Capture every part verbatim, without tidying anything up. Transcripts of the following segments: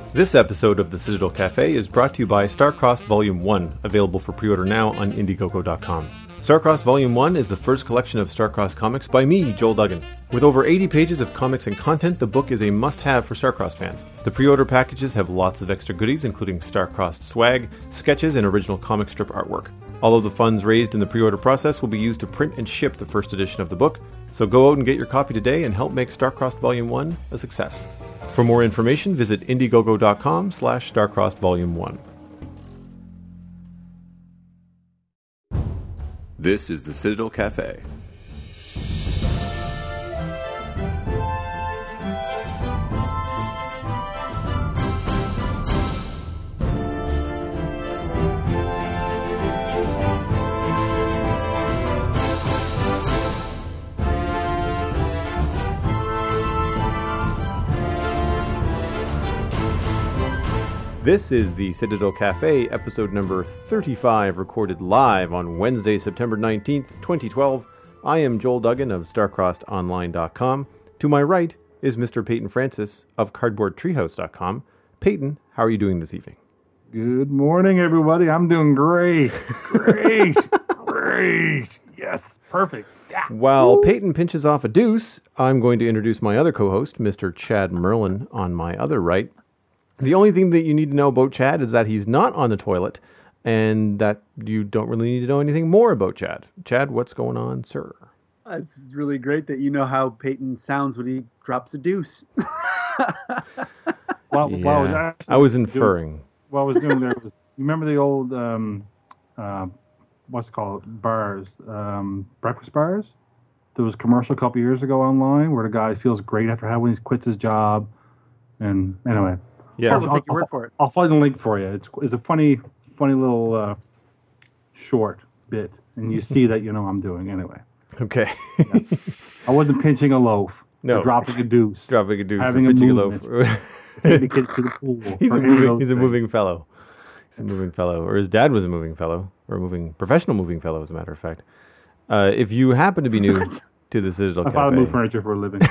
This episode of the Citadel Cafe is brought to you by Starcrossed Volume one, available for pre-order now on Indiegogo dot com. Starcrossed Volume one is the first collection of Starcrossed comics by me, Joel Duggan. With over eighty pages of comics and content, the book is a must-have for Starcrossed fans. The pre-order packages have lots of extra goodies, including Starcrossed swag, sketches, and original comic strip artwork. All of the funds raised in the pre-order process will be used to print and ship the first edition of the book, so go out and get your copy today and help make Starcrossed Volume one a success. For more information, visit Indiegogo dot com slash Starcrossed Volume one. This is the Citadel Cafe. This is the Citadel Cafe, episode number thirty-five, recorded live on Wednesday, September nineteenth, twenty twelve. I am Joel Duggan of Starcrossed Online dot com. To my right is Mister Peyton Francis of Cardboard Treehouse dot com. Peyton, how are you doing this evening? Good morning, everybody. I'm doing great. Great. Great. Yes. Perfect. Yeah. While Woo. Peyton pinches off a deuce, I'm going to introduce my other co-host, Mister Chad Merlin, on my other right. The only thing that you need to know about Chad is that he's not on the toilet, and that you don't really need to know anything more about Chad. Chad, what's going on, sir? Uh, It's really great that you know how Peyton sounds when he drops a deuce. While, Yeah, while I was actually I was doing- inferring. What I was doing there was, you remember the old, um, uh, what's it called, bars, um, breakfast bars? There was a commercial a couple years ago online where the guy feels great after having he quits his job. And anyway. Yeah. I'll take your word for it. I'll find the link for you. It's, it's a funny, funny little uh, short bit. And you see that you know I'm doing anyway. Okay. Yeah. I wasn't pinching a loaf. No. Or dropping a deuce. Dropping a deuce. Having or a pitching a loaf. Taking the kids to the pool. He's or a any of moving, those he's a things. moving fellow. He's a moving fellow. Or his dad was a moving fellow. Or a moving, professional moving fellow, as a matter of fact. Uh, if you happen to be new to the Citadel My Cafe. father moved furniture for a living.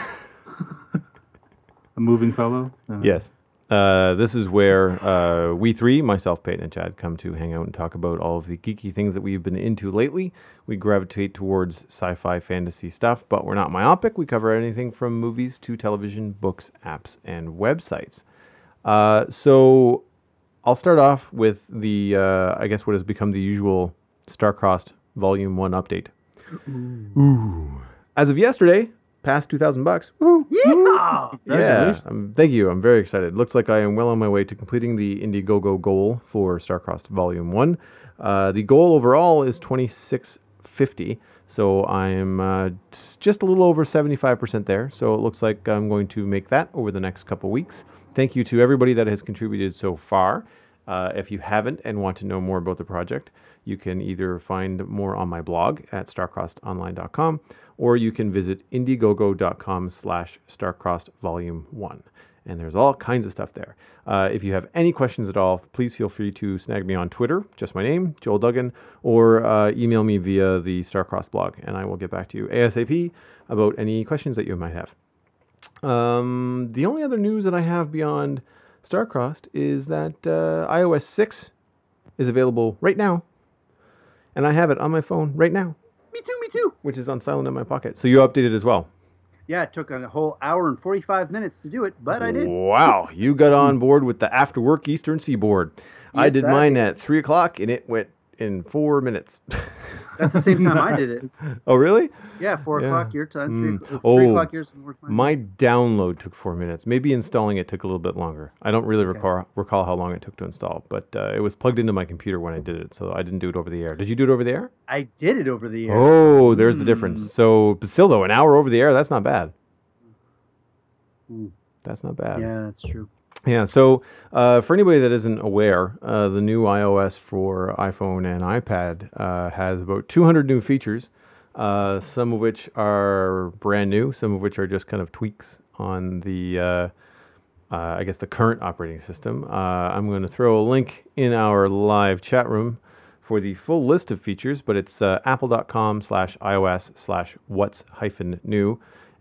A moving fellow? Uh, Yes. Uh, this is where uh, we three, myself, Peyton, and Chad, come to hang out and talk about all of the geeky things that we've been into lately. We gravitate towards sci-fi, fantasy stuff, but we're not myopic. We cover anything from movies to television, books, apps, and websites. Uh, so I'll start off with the, uh, I guess, what has become the usual Starcrossed Volume one update. Ooh. Ooh. As of yesterday, past two thousand bucks. Woo. Yeah! Yeah, Congratulations. um, thank you. I'm very excited. Looks like I am well on my way to completing the Indiegogo goal for Starcrossed Volume one. Uh, the goal overall is twenty-six fifty, so I'm uh, just a little over seventy-five percent there. So it looks like I'm going to make that over the next couple weeks. Thank you to everybody that has contributed so far. Uh, if you haven't and want to know more about the project, you can either find more on my blog at Starcrossed Online dot com, or you can visit Indiegogo dot com slash Starcrossed Volume one. And there's all kinds of stuff there. Uh, if you have any questions at all, please feel free to snag me on Twitter, just my name, Joel Duggan, or uh, email me via the Starcrossed blog, and I will get back to you ASAP about any questions that you might have. Um, the only other news that I have beyond Starcrossed is that uh, i O S six is available right now, and I have it on my phone right now, Me too, me too. which is on silent in my pocket. So you updated as well. Yeah, it took a whole hour and forty-five minutes to do it, but I did. Wow, you got on board with the after work Eastern Seaboard. I Yes, did I mine did. at three o'clock, and it went in four minutes. That's the same time I did it. Oh, really? Yeah, four Yeah. o'clock your time, Mm. three, Oh, three o'clock yours. Four time. My download took four minutes. Maybe installing it took a little bit longer. I don't really Okay. recall recall how long it took to install, but uh, it was plugged into my computer when I did it, so I didn't do it over the air. Did you do it over the air? I did it over the air. Oh, there's the Mm. difference. So, but still though, an hour over the air, that's not bad. Mm. That's not bad. Yeah, that's true. Yeah, so uh, for anybody that isn't aware, uh, the new iOS for iPhone and iPad uh, has about two hundred new features, uh, some of which are brand new, some of which are just kind of tweaks on the, uh, uh, I guess, the current operating system. Uh, I'm going to throw a link in our live chat room for the full list of features, but it's uh, apple.com slash iOS slash what's hyphen new.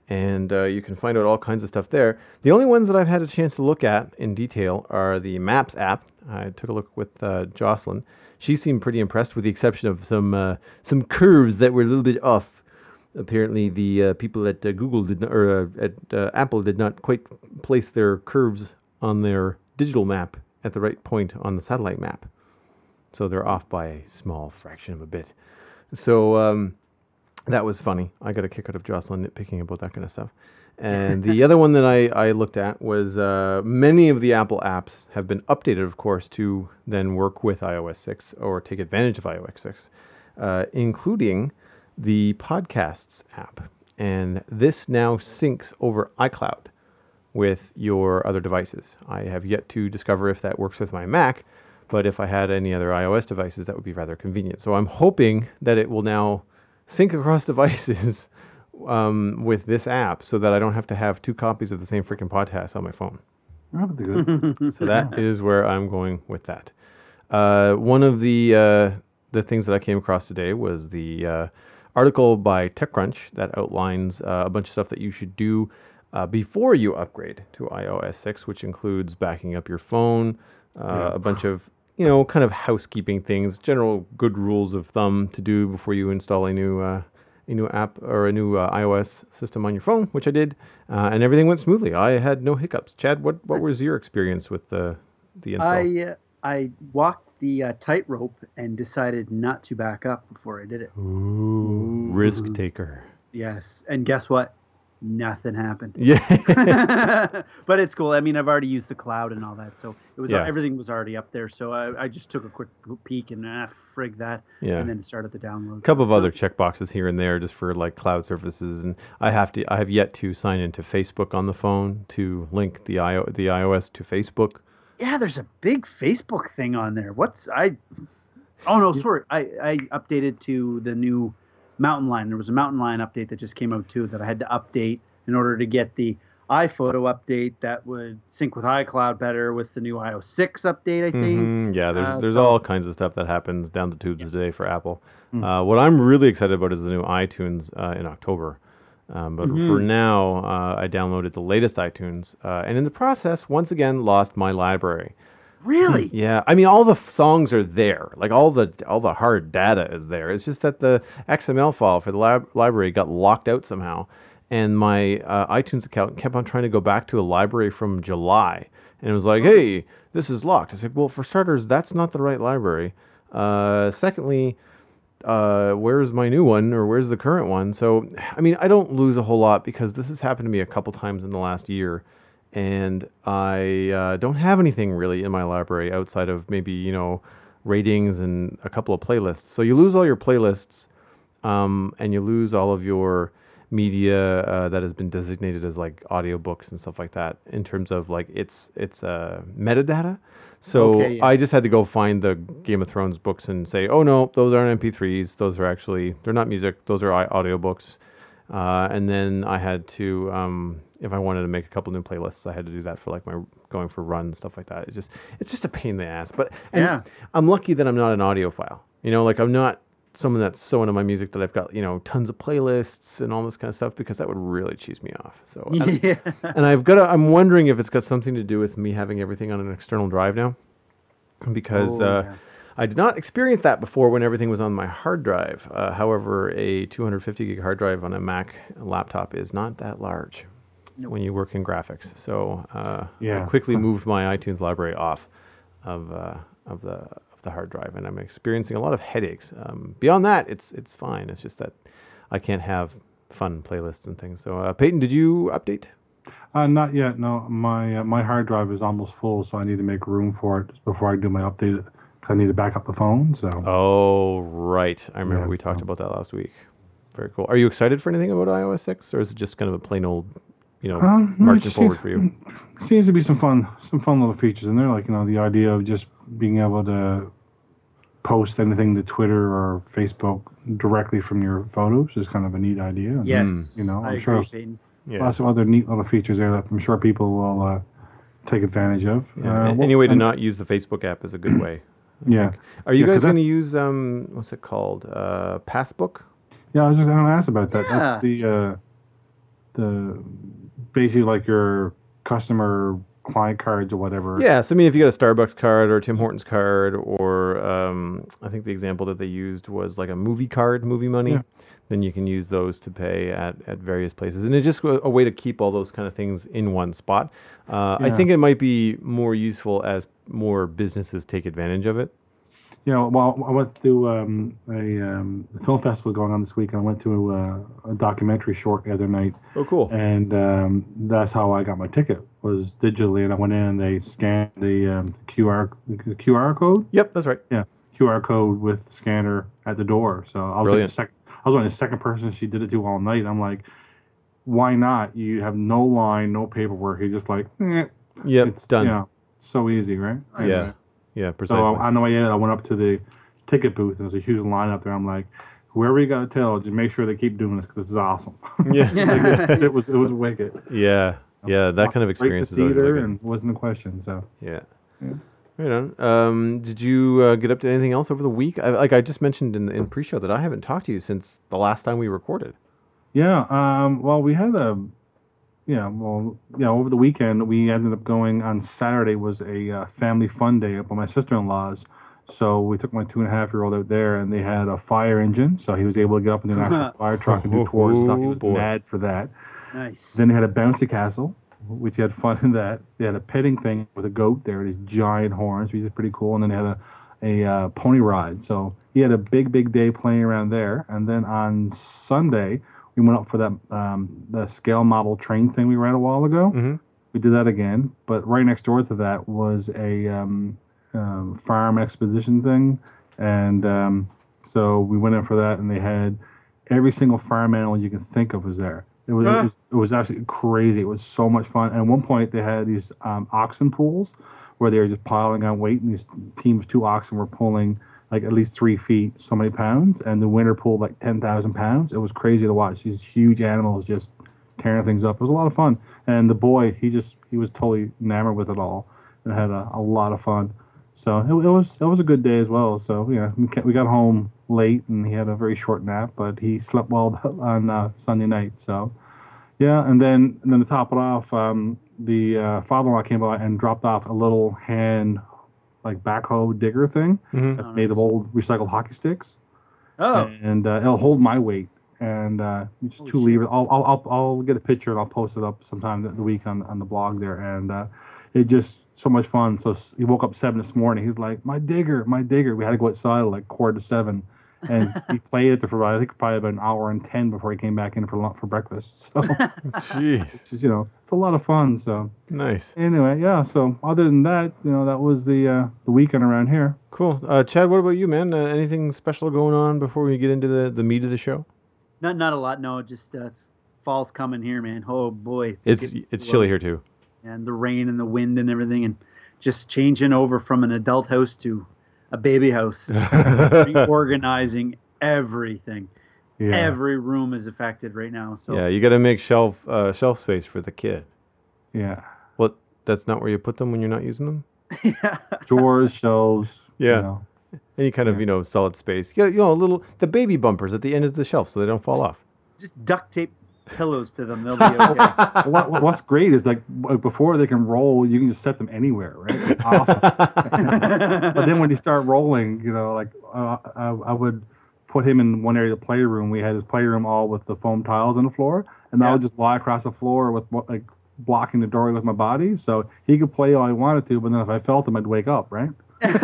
and uh, you can find out all kinds of stuff there. The only ones that I've had a chance to look at in detail are the Maps app. I took a look with uh, Jocelyn. She seemed pretty impressed, with the exception of some uh, some curves that were a little bit off. Apparently, the uh, people at uh, Google did not, or uh, at uh, Apple did not quite place their curves on their digital map at the right point on the satellite map. So they're off by a small fraction of a bit. So um, that was funny. I got a kick out of Jocelyn nitpicking about that kind of stuff. And the other one that I, I looked at was uh, many of the Apple apps have been updated, of course, to then work with i O S six or take advantage of i O S six, uh, including the Podcasts app. And this now syncs over iCloud with your other devices. I have yet to discover if that works with my Mac, but if I had any other iOS devices, that would be rather convenient. So I'm hoping that it will now sync across devices um, with this app so that I don't have to have two copies of the same freaking podcast on my phone. That would be good. So that is where I'm going with that. Uh, one of the uh, the things that I came across today was the uh, article by TechCrunch that outlines uh, a bunch of stuff that you should do uh, before you upgrade to i O S six, which includes backing up your phone, uh, Yeah. a bunch of, you know, kind of housekeeping things, general good rules of thumb to do before you install a new uh, a new app or a new uh, iOS system on your phone, which I did, uh, and everything went smoothly. I had no hiccups. Chad, what, what was your experience with the the install? I uh, I walked the uh, tightrope and decided not to back up before I did it. Ooh, risk taker. Yes, and guess what? Nothing happened. Yeah. But it's cool. I mean, I've already used the cloud and all that, so it was Yeah. everything was already up there. So I, I just took a quick peek and ah, frig that, Yeah. and then started the download. A couple of other checkboxes here and there just for like cloud services, and I have to. I have yet to sign into Facebook on the phone to link the I O, the iOS to Facebook. Yeah, there's a big Facebook thing on there. What's I? Oh no, sorry. I I updated to the new Mountain Lion. There was a Mountain Lion update that just came out too that I had to update in order to get the iPhoto update that would sync with iCloud better with the new i O S six update, I think. Mhm, yeah, there's Uh, there's so- all kinds of stuff that happens down the tubes today for Apple. Mm. Uh, what I'm really excited about is the new iTunes uh, in October. Um, but Mhm. for now, uh, I downloaded the latest iTunes, uh, and in the process, once again, lost my library. Really? Yeah, I mean, all the f- songs are there. Like all the all the hard data is there. It's just that the X M L file for the lab- library got locked out somehow, and my uh, iTunes account kept on trying to go back to a library from July, and it was like, "Hey, this is locked." I said, "Well, for starters, that's not the right library. Uh, secondly, uh, where's my new one, or where's the current one?" So, I mean, I don't lose a whole lot because this has happened to me a couple times in the last year. And I uh, don't have anything really in my library outside of maybe, you know, ratings and a couple of playlists. So you lose all your playlists, um, and you lose all of your media uh, that has been designated as like audiobooks and stuff like that in terms of like its its uh, metadata. So Okay, yeah. I just had to go find the Game of Thrones books and say, oh no, those aren't M P threes. Those are actually, they're not music. Those are i- audiobooks. Uh, and then I had to, um, if I wanted to make a couple new playlists, I had to do that for like my going for runs, stuff like that. It's just, it's just a pain in the ass. But and Yeah. I'm lucky that I'm not an audiophile. You know, like I'm not someone that's so into my music that I've got, you know, tons of playlists and all this kind of stuff, because that would really cheese me off. So, and, Yeah. and I've got, to, I'm wondering if it's got something to do with me having everything on an external drive now, because Oh, uh, yeah. I did not experience that before when everything was on my hard drive. Uh, however, a two hundred fifty gig hard drive on a Mac laptop is not that large Nope. when you work in graphics. So uh, Yeah. I quickly moved my iTunes library off of uh, of the of the hard drive, and I'm experiencing a lot of headaches. Um, beyond that, it's it's fine. It's just that I can't have fun playlists and things. So, uh, Peyton, did you update? Uh, not yet. No, my uh, my hard drive is almost full, so I need to make room for it before I do my update. Cause I need to back up the phone. So Oh, right. I remember Yeah, we talked so- about that last week. Very cool. Are you excited for anything about i O S six, or is it just kind of a plain old, you know, Um, no, it marching just forward seems- for you? Seems to be some fun, some fun little features in there. Like, you know, the idea of just being able to post anything to Twitter or Facebook directly from your photos is kind of a neat idea. And, Yes. Mm. You know, I I'm agree, sure Peyton. Yeah. lots of other neat little features there that I'm sure people will uh, take advantage of. Yeah. Uh, A- well, Any way to and- not use the Facebook app is a good way. I Yeah. think. Are you Yeah, 'cause guys going to that's- use um what's it called? Uh, Passbook? Yeah, I was just going to ask about that. Yeah. That's the uh, the basically like your customer client cards or whatever. Yeah, so I mean, if you get a Starbucks card or a Tim Hortons card, or um, I think the example that they used was like a movie card, movie money, Yeah. then you can use those to pay at, at various places. And it's just a, a way to keep all those kind of things in one spot. Uh, I Yeah. think it might be more useful as more businesses take advantage of it. You know, well, I went to um, a um, the film festival going on this week, and I went to a, a documentary short the other night, Oh, cool. and um, that's how I got my ticket, was digitally, and I went in and they scanned the um, Q R the Q R code, Yep, that's right. yeah, Q R code with the scanner at the door. So I was like Brilliant. the second, I was only the second person she did it to all night. I'm like, why not? You have no line, no paperwork. You just like, eh, Yep, it's done. You know, so easy, right? Yeah, yeah, So precisely. on the way in, I went up to the ticket booth, and there's a huge line up there. I'm like, whoever you got to tell, just make sure they keep doing this because this is awesome. yeah. Like, it's- it was it was wicked. yeah, yeah, that kind of Right experience to is always theater, really good. and wasn't a question. So Yeah. Yeah. Right on. Um, did you uh, get up to anything else over the week? I, like I just mentioned in in pre-show that I haven't talked to you since the last time we recorded. yeah, um, well, we had a yeah, well, yeah, over the weekend we ended up going on Saturday was a uh, family fun day up at my sister-in-law's. So we took my two and a half year old out there, and they had a fire engine, so he was able to get up into an actual fire truck and do tours and stuff. He was Boy. mad for that. Nice. Then they had a bouncy castle, which he had fun in that. They had a petting thing with a goat there, these giant horns, which is pretty cool. And then they had a, a uh, pony ride. So he had a big, big day playing around there. And then on Sunday, we went up for that um, the scale model train thing we ran a while ago. Mm-hmm. We did that again. But right next door to that was a um, um, farm exposition thing. And um, so we went in for that, and they had every single farm animal you can think of was there. It was, Huh. it was it was actually crazy. It was so much fun. And at one point, they had these um, oxen pools where they were just piling on weight, and these team of two oxen were pulling like at least three feet, so many pounds, and the winner pulled like ten thousand pounds. It was crazy to watch these huge animals just tearing things up. It was a lot of fun. And the boy, he just he was totally enamored with it all, and had a, a lot of fun. So it, it was it was a good day as well. So yeah, we ca- we got home late, and he had a very short nap, but he slept well on uh, Sunday night. So yeah, and then and then to top it off, um, the uh, father-in-law came by and dropped off a little hand like backhoe digger thing Mm-hmm. that's Oh, made of nice. old recycled hockey sticks, Oh, and uh, it'll hold my weight. And uh, just Holy two shit. levers. I'll, I'll I'll I'll get a picture and I'll post it up sometime the, the week on on the blog there. And uh, it just so much fun. So s- he woke up seven this morning. He's like, my digger, my digger. We had to go outside at like quarter to seven, and he played it for I think probably about an hour and ten before he came back in for lunch for breakfast. So Jeez, it's just, you know, it's a lot of fun. So nice, anyway, yeah. So other than that, you know, that was the uh, the weekend around here. cool. Uh, Chad, what about you, man? Uh, anything special going on before we get into the, the meat of the show? not not a lot. No, just uh, s- fall's coming here, man. Oh boy, It's getting it's low. chilly here too. And the rain and the wind and everything, and just changing over from an adult house to a baby house, reorganizing everything. Yeah. Every room is affected right now. So Yeah, you got to make shelf uh, shelf space for the kid. Yeah. What? That's not where you put them when you're not using them. yeah. Drawers, shelves. Yeah. You know. Any kind of you know solid space. Yeah, you know, little the baby bumpers at the end of the shelf so they don't fall off. Just duct tape pillows to them. They'll be okay. what, what- what's great is like w- before they can roll, you can just set them anywhere, right? It's awesome. But then when you start rolling, you know, like uh, I, I would put him in one area of the playroom. We had his playroom all with the foam tiles on the floor, and I Yeah. would just lie across the floor with what, like blocking the doorway with my body, so he could play all he wanted to. But then if I felt him, I'd wake up, right?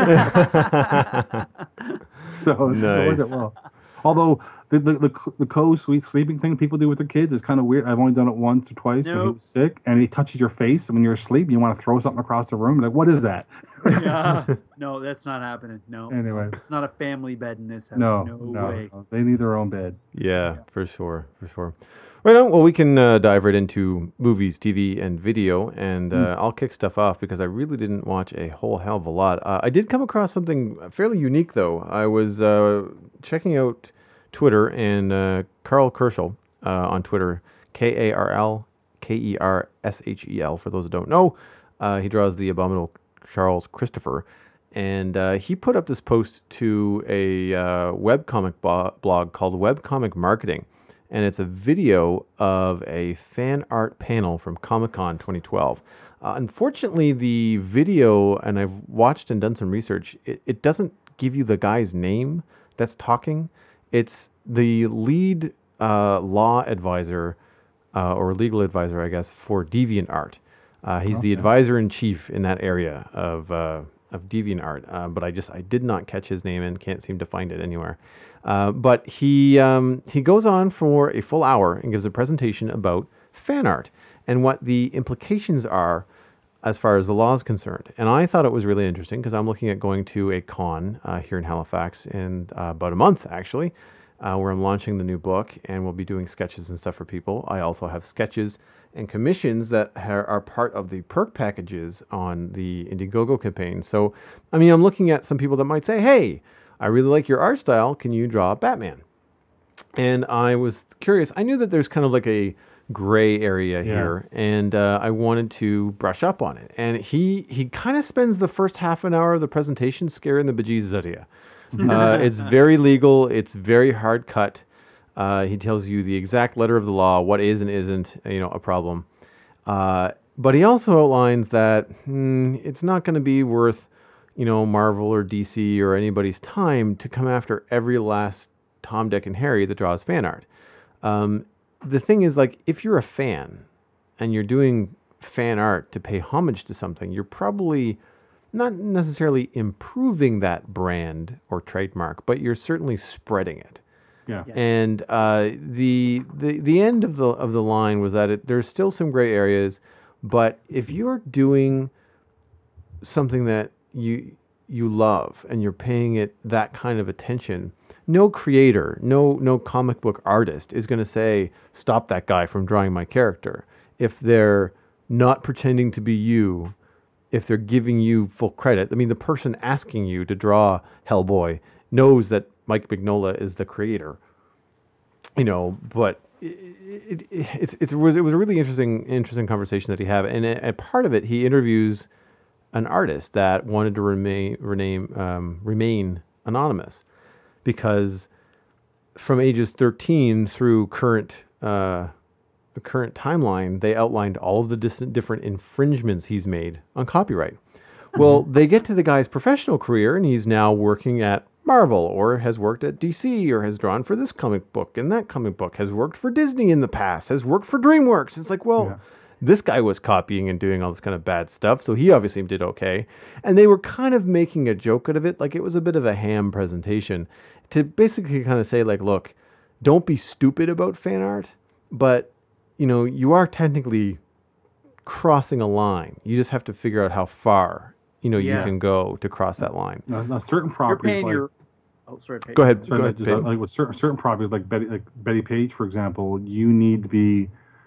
So it worked Nice. out well. Although the the the, co- the co-sweet sleeping thing people do with their kids is kind of weird. I've only done it once or twice when he Nope. was sick, and he touches your face when you're asleep. You want to throw something across the room. Like, what is that? yeah. No, that's not happening. No. Anyway, It's not a family bed in this house. no, No, no, way. no. They need their own bed. Yeah, for sure, for sure. Right on. Well, we can uh, dive right into movies, T V, and video, and uh, I'll kick stuff off because I really didn't watch a whole hell of a lot. Uh, I did come across something fairly unique, though. I was uh, checking out Twitter, and uh, Carl Kerschel uh, on Twitter, K A R L K E R S H E L, for those that don't know. Uh, he draws the abominable Charles Christopher. And uh, he put up this post to a uh, webcomic bo- blog called Webcomic Marketing. and it's a video of a fan art panel from Comic-Con twenty twelve. Uh, unfortunately, the video, and I've watched and done some research, it, it doesn't give you the guy's name that's talking. It's the lead uh, law advisor uh, or legal advisor, I guess, for DeviantArt. Uh, he's Okay. the advisor in chief in that area of uh, of DeviantArt, uh, but I just I did not catch his name and can't seem to find it anywhere. Uh, but he um, he goes on for a full hour and gives a presentation about fan art and what the implications are as far as the law is concerned. And I thought it was really interesting because I'm looking at going to a con uh, here in Halifax in uh, about a month, actually, uh, where I'm launching the new book, and we'll be doing sketches and stuff for people. I also have sketches and commissions that are, are part of the perk packages on the Indiegogo campaign. So, I mean, I'm looking at some people that might say, hey, I really like your art style. Can you draw Batman? And I was curious. I knew that there's kind of like a gray area Yeah. here, and uh, I wanted to brush up on it. And he he kind of spends the first half an hour of the presentation scaring the bejesus out of you. Uh, it's very legal. It's very hard cut. Uh, he tells you the exact letter of the law, what is and isn't, you know, a problem. Uh, but he also outlines that hmm, it's not going to be worth, you know, Marvel or D C or anybody's time to come after every last Tom, Dick, and Harry that draws fan art. Um, the thing is, like, if you're a fan and you're doing fan art to pay homage to something, you're probably not necessarily improving that brand or trademark, but you're certainly spreading it. Yeah. Yeah. And uh, the the the end of the of the line was that it, there's still some gray areas, but if you're doing something that you you love and you're paying it that kind of attention, no creator, no no comic book artist is going to say, stop that guy from drawing my character. If they're not pretending to be you, if they're giving you full credit. I mean, the person asking you to draw Hellboy knows that Mike Mignola is the creator, you know, but it, it, it's, it's, it, was, it was a really interesting interesting conversation that he had. And a, a part of it, he interviews an artist that wanted to remain, rename, um, remain anonymous, because from ages thirteen through current uh, the current timeline, they outlined all of the dis- different infringements he's made on copyright. Well, they get to the guy's professional career, and he's now working at Marvel, or has worked at D C, or has drawn for this comic book and that comic book, has worked for Disney in the past, has worked for DreamWorks. It's like, well, Yeah. this guy was copying and doing all this kind of bad stuff, so he obviously did okay. And they were kind of making a joke out of it, like it was a bit of a ham presentation, to basically kind of say, like, look, don't be stupid about fan art, but, you know, you are technically crossing a line. You just have to figure out how far, you know, Yeah. you can go to cross that line. Now, now certain You're properties paying like your. Oh, sorry. Peyton. Go ahead. sorry, go like, ahead, just, Peyton. like with certain certain properties like Betty like Betty Page, for example, you need to be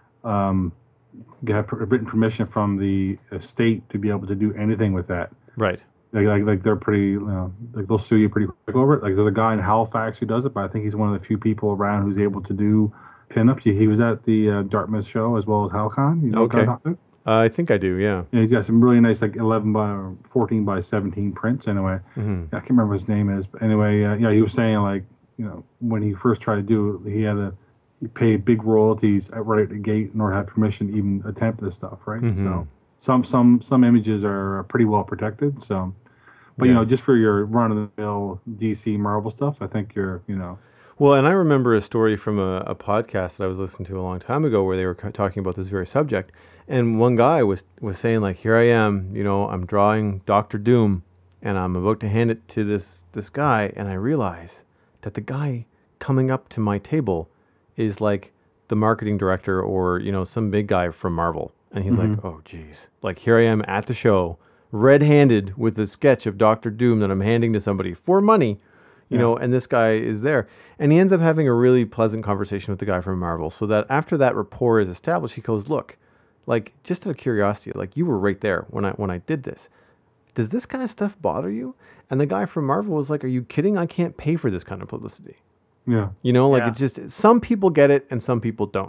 um, get written permission from the estate to be able to do anything with that. Right. Like, like, like they're pretty, you know, like they'll sue you pretty quick over it. Like there's a guy in Halifax who does it, but I think he's one of the few people around who's able to do pinups. He, he was at the uh, Dartmouth show as well as HalCon. You know what I'm Okay. talking about? Uh, I think I do, yeah. Yeah, he's got some really nice like eleven by or fourteen by seventeen prints. Anyway, hmm I can't remember what his name is, but anyway, uh, yeah, he was saying like, you know, when he first tried to do it, he had to he paid big royalties at right at the gate in order to have permission to even attempt this stuff, right? Mhm. So some some some images are pretty well protected. So, but you Yeah. know, just for your run of the mill D C Marvel stuff, I think you're, you know, Well, and I remember a story from a, a podcast that I was listening to a long time ago where they were ca- talking about this very subject. And one guy was, was saying, like, here I am, you know, I'm drawing Doctor Doom, and I'm about to hand it to this, this guy, and I realize that the guy coming up to my table is like the marketing director or, you know, some big guy from Marvel. And he's like, oh, geez. Like, here I am at the show, red-handed with a sketch of Doctor Doom that I'm handing to somebody for money. You Yeah. know, and this guy is there. And he ends up having a really pleasant conversation with the guy from Marvel. So that after that rapport is established, he goes, look, like, just out of curiosity, like, you were right there when I when I did this. Does this kind of stuff bother you? And the guy from Marvel was like, are you kidding? I can't pay for this kind of publicity. yeah, You know, like, Yeah. it's just, some people get it and some people don't.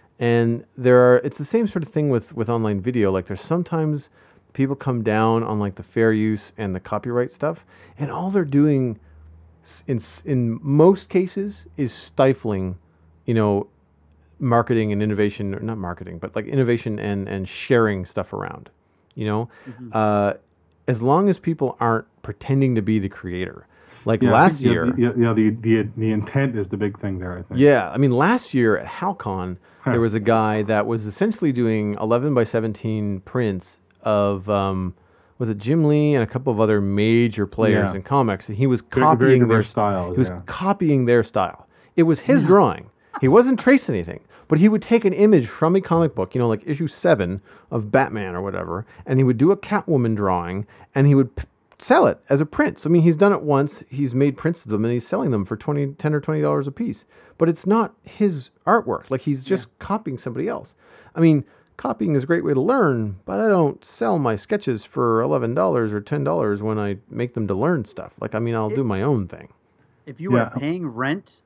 And there are, it's the same sort of thing with, with online video. Like, there's sometimes people come down on, like, the fair use and the copyright stuff, and all they're doing in in most cases is stifling, you know, marketing and innovation, or not marketing, but like innovation and, and sharing stuff around, you know, Mhm. uh, as long as people aren't pretending to be the creator. Like Yeah, I last think, yeah, year, the- yeah, yeah, the, the the intent is the big thing there. I think. yeah, I mean, last year at HalCon, there was a guy that was essentially doing eleven by seventeen prints of, um, was it Jim Lee and a couple of other major players Yeah. in comics, and he was Very, copying very their diverse st- styles. He was Yeah. copying their style. It was his drawing. He wasn't tracing anything, but he would take an image from a comic book, you know, like issue seven of Batman or whatever, and he would do a Catwoman drawing, and he would p- sell it as a print. So, I mean, he's done it once. He's made prints of them, and he's selling them for twenty, ten or twenty dollars a piece. But it's not his artwork. Like, he's just copying somebody else. I mean, copying is a great way to learn, but I don't sell my sketches for eleven dollars or ten dollars when I make them to learn stuff. Like, I mean, I'll do my own thing. If you Yeah. are paying rent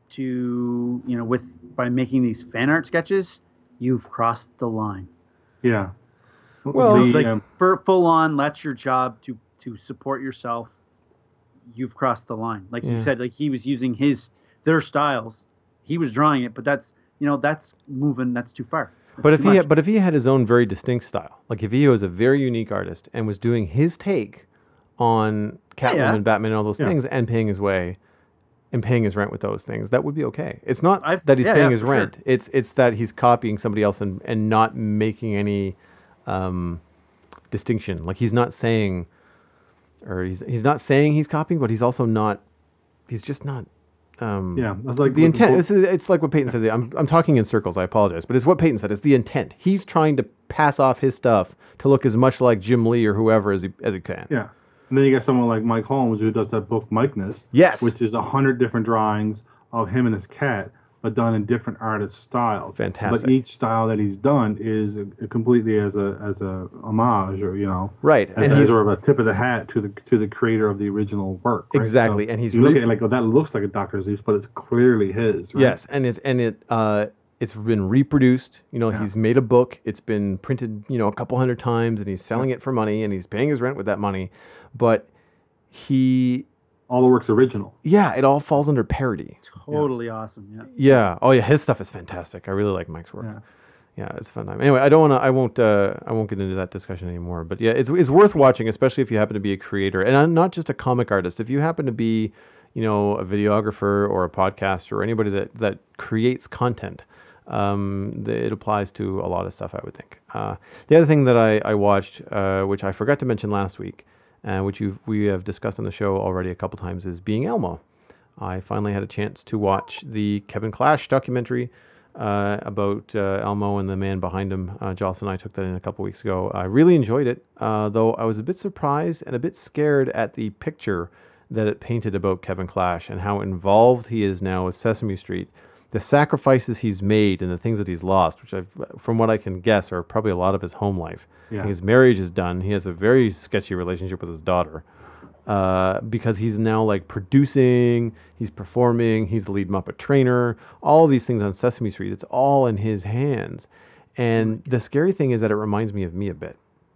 to, you know, with by making these fan art sketches, you've crossed the line. Yeah. Well, The, like um, for full on, that's your job to to support yourself. You've crossed the line. Like Yeah. you said, like he was using his their styles. He was drawing it, but that's you know that's moving. That's too far. That's But if too he much. had, but if he had his own very distinct style, like if he was a very unique artist and was doing his take on Catwoman, Yeah. Batman, and all those Yeah. things, and paying his way, and paying his rent with those things, that would be okay. It's not I've- that he's yeah, paying yeah, his for sure. rent. It's it's that he's copying somebody else and, and not making any um, distinction. Like he's not saying, or he's he's not saying he's copying, but he's also not. He's just not. Um, yeah, that's like the with intent. book- It's, it's like what Peyton said. I'm I'm talking in circles. I apologize, but it's what Peyton said. It's the intent. He's trying to pass off his stuff to look as much like Jim Lee or whoever as he as he can. Yeah. And then you got someone like Mike Holmes who does that book Mikeness, Yes. which is a hundred different drawings of him and his cat, but done in different artist styles. Fantastic. But each style that he's done is a, a completely as a as a homage, or you know, Right, as and a he's sort of a tip of the hat to the to the creator of the original work. Right? Exactly, So and he's you look re- at it like, well, that looks like a Doctor Zeus, but it's clearly his. Right? yes, and it's and it uh it's been reproduced. You know, Yeah. he's made a book. It's been printed. You know, a couple hundred times, and he's selling it for money, and he's paying his rent with that money. But he, all the work's original. yeah, it all falls under parody. totally awesome. Yeah. Yeah. Oh yeah, his stuff is fantastic. I really like Mike's work. Yeah. Yeah, it's a fun time. Anyway, I don't want to. I won't. Uh, I won't get into that discussion anymore. But yeah, it's it's worth watching, especially if you happen to be a creator and I'm not just a comic artist. If you happen to be, you know, a videographer or a podcaster or anybody that that creates content, um, the, it applies to a lot of stuff. I would think. Uh, the other thing that I I watched, uh, which I forgot to mention last week, uh, which you we have discussed on the show already a couple times, is Being Elmo. I finally had a chance to watch the Kevin Clash documentary uh, about uh, Elmo and the man behind him. Uh, Jocelyn and I took that in a couple weeks ago. I really enjoyed it, uh, though I was a bit surprised and a bit scared at the picture that it painted about Kevin Clash and how involved he is now with Sesame Street. The sacrifices he's made and the things that he's lost, which I've, from what I can guess, are probably a lot of his home life. Yeah. His marriage is done. He has a very sketchy relationship with his daughter. Uh, because he's now like producing, he's performing, he's the lead Muppet trainer, all of these things on Sesame Street. It's all in his hands. And the scary thing is that it reminds me of me a bit.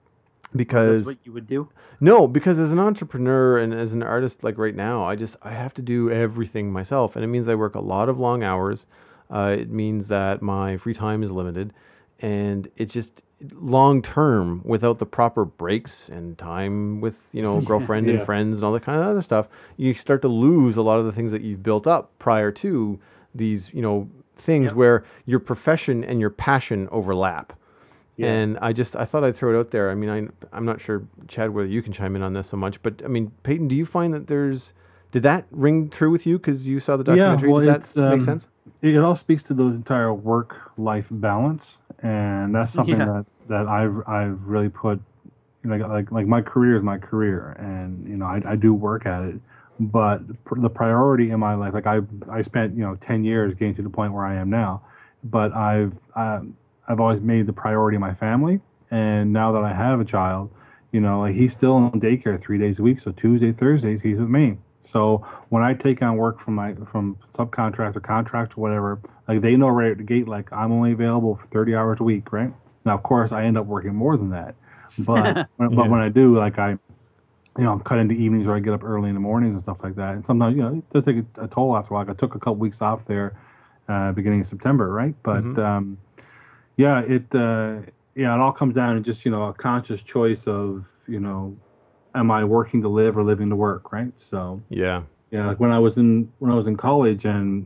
Because That's what you would do. no, because as an entrepreneur and as an artist, like right now, I just I have to do everything myself, and it means I work a lot of long hours. Uh, it means that my free time is limited, and it just long term without the proper breaks and time with you know girlfriend and Yeah. friends and all that kind of other stuff, you start to lose a lot of the things that you've built up prior to these you know things Yep. where your profession and your passion overlap. Yeah. And I just I thought I'd throw it out there. I mean, I I'm not sure, Chad, whether you can chime in on this so much, but I mean, Peyton, do you find that there's did that ring true with you because you saw the documentary? well, did that it's, make um, sense? It, it all speaks to the entire work-life balance, and that's something Yeah. that, that I've I've really put like like like my career is my career, and you know I, I do work at it, but pr- the priority in my life, like I I spent you know ten years getting to the point where I am now, but I've um, I've always made the priority my family, and now that I have a child, you know like he's still in daycare three days a week, so Tuesday Thursdays he's with me. So when I take on work from my from subcontract or contract or whatever, like they know right at the gate, like I'm only available for thirty hours a week, right? Now, of course, I end up working more than that, but when, Yeah. but when I do, like I, you know, cut into evenings where I get up early in the mornings and stuff like that. And sometimes, you know, it does take a, a toll after a while. Like I took a couple weeks off there, uh, beginning of September, right? But Mhm. um, yeah, it uh, yeah, it all comes down to just you know a conscious choice of you know, am I working to live or living to work, right? So Yeah. yeah, like when I was in when I was in college and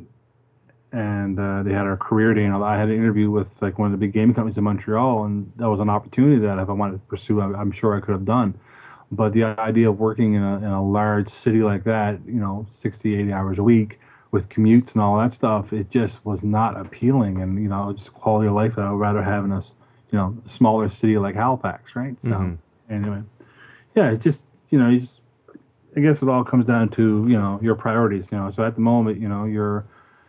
and uh, they had our career day, and I had an interview with like one of the big gaming companies in Montreal, and that was an opportunity that if I wanted to pursue, I, I'm sure I could have done. But the idea of working in a, in a large city like that, you know, sixty, eighty hours a week with commutes and all that stuff, it just was not appealing. And, you know, just quality of life that I would rather have in a, s- you know, smaller city like Halifax, right? So, Mhm. anyway, yeah, it just, you know, you just, I guess it all comes down to, you know, your priorities, you know. So at the moment, you know, you're,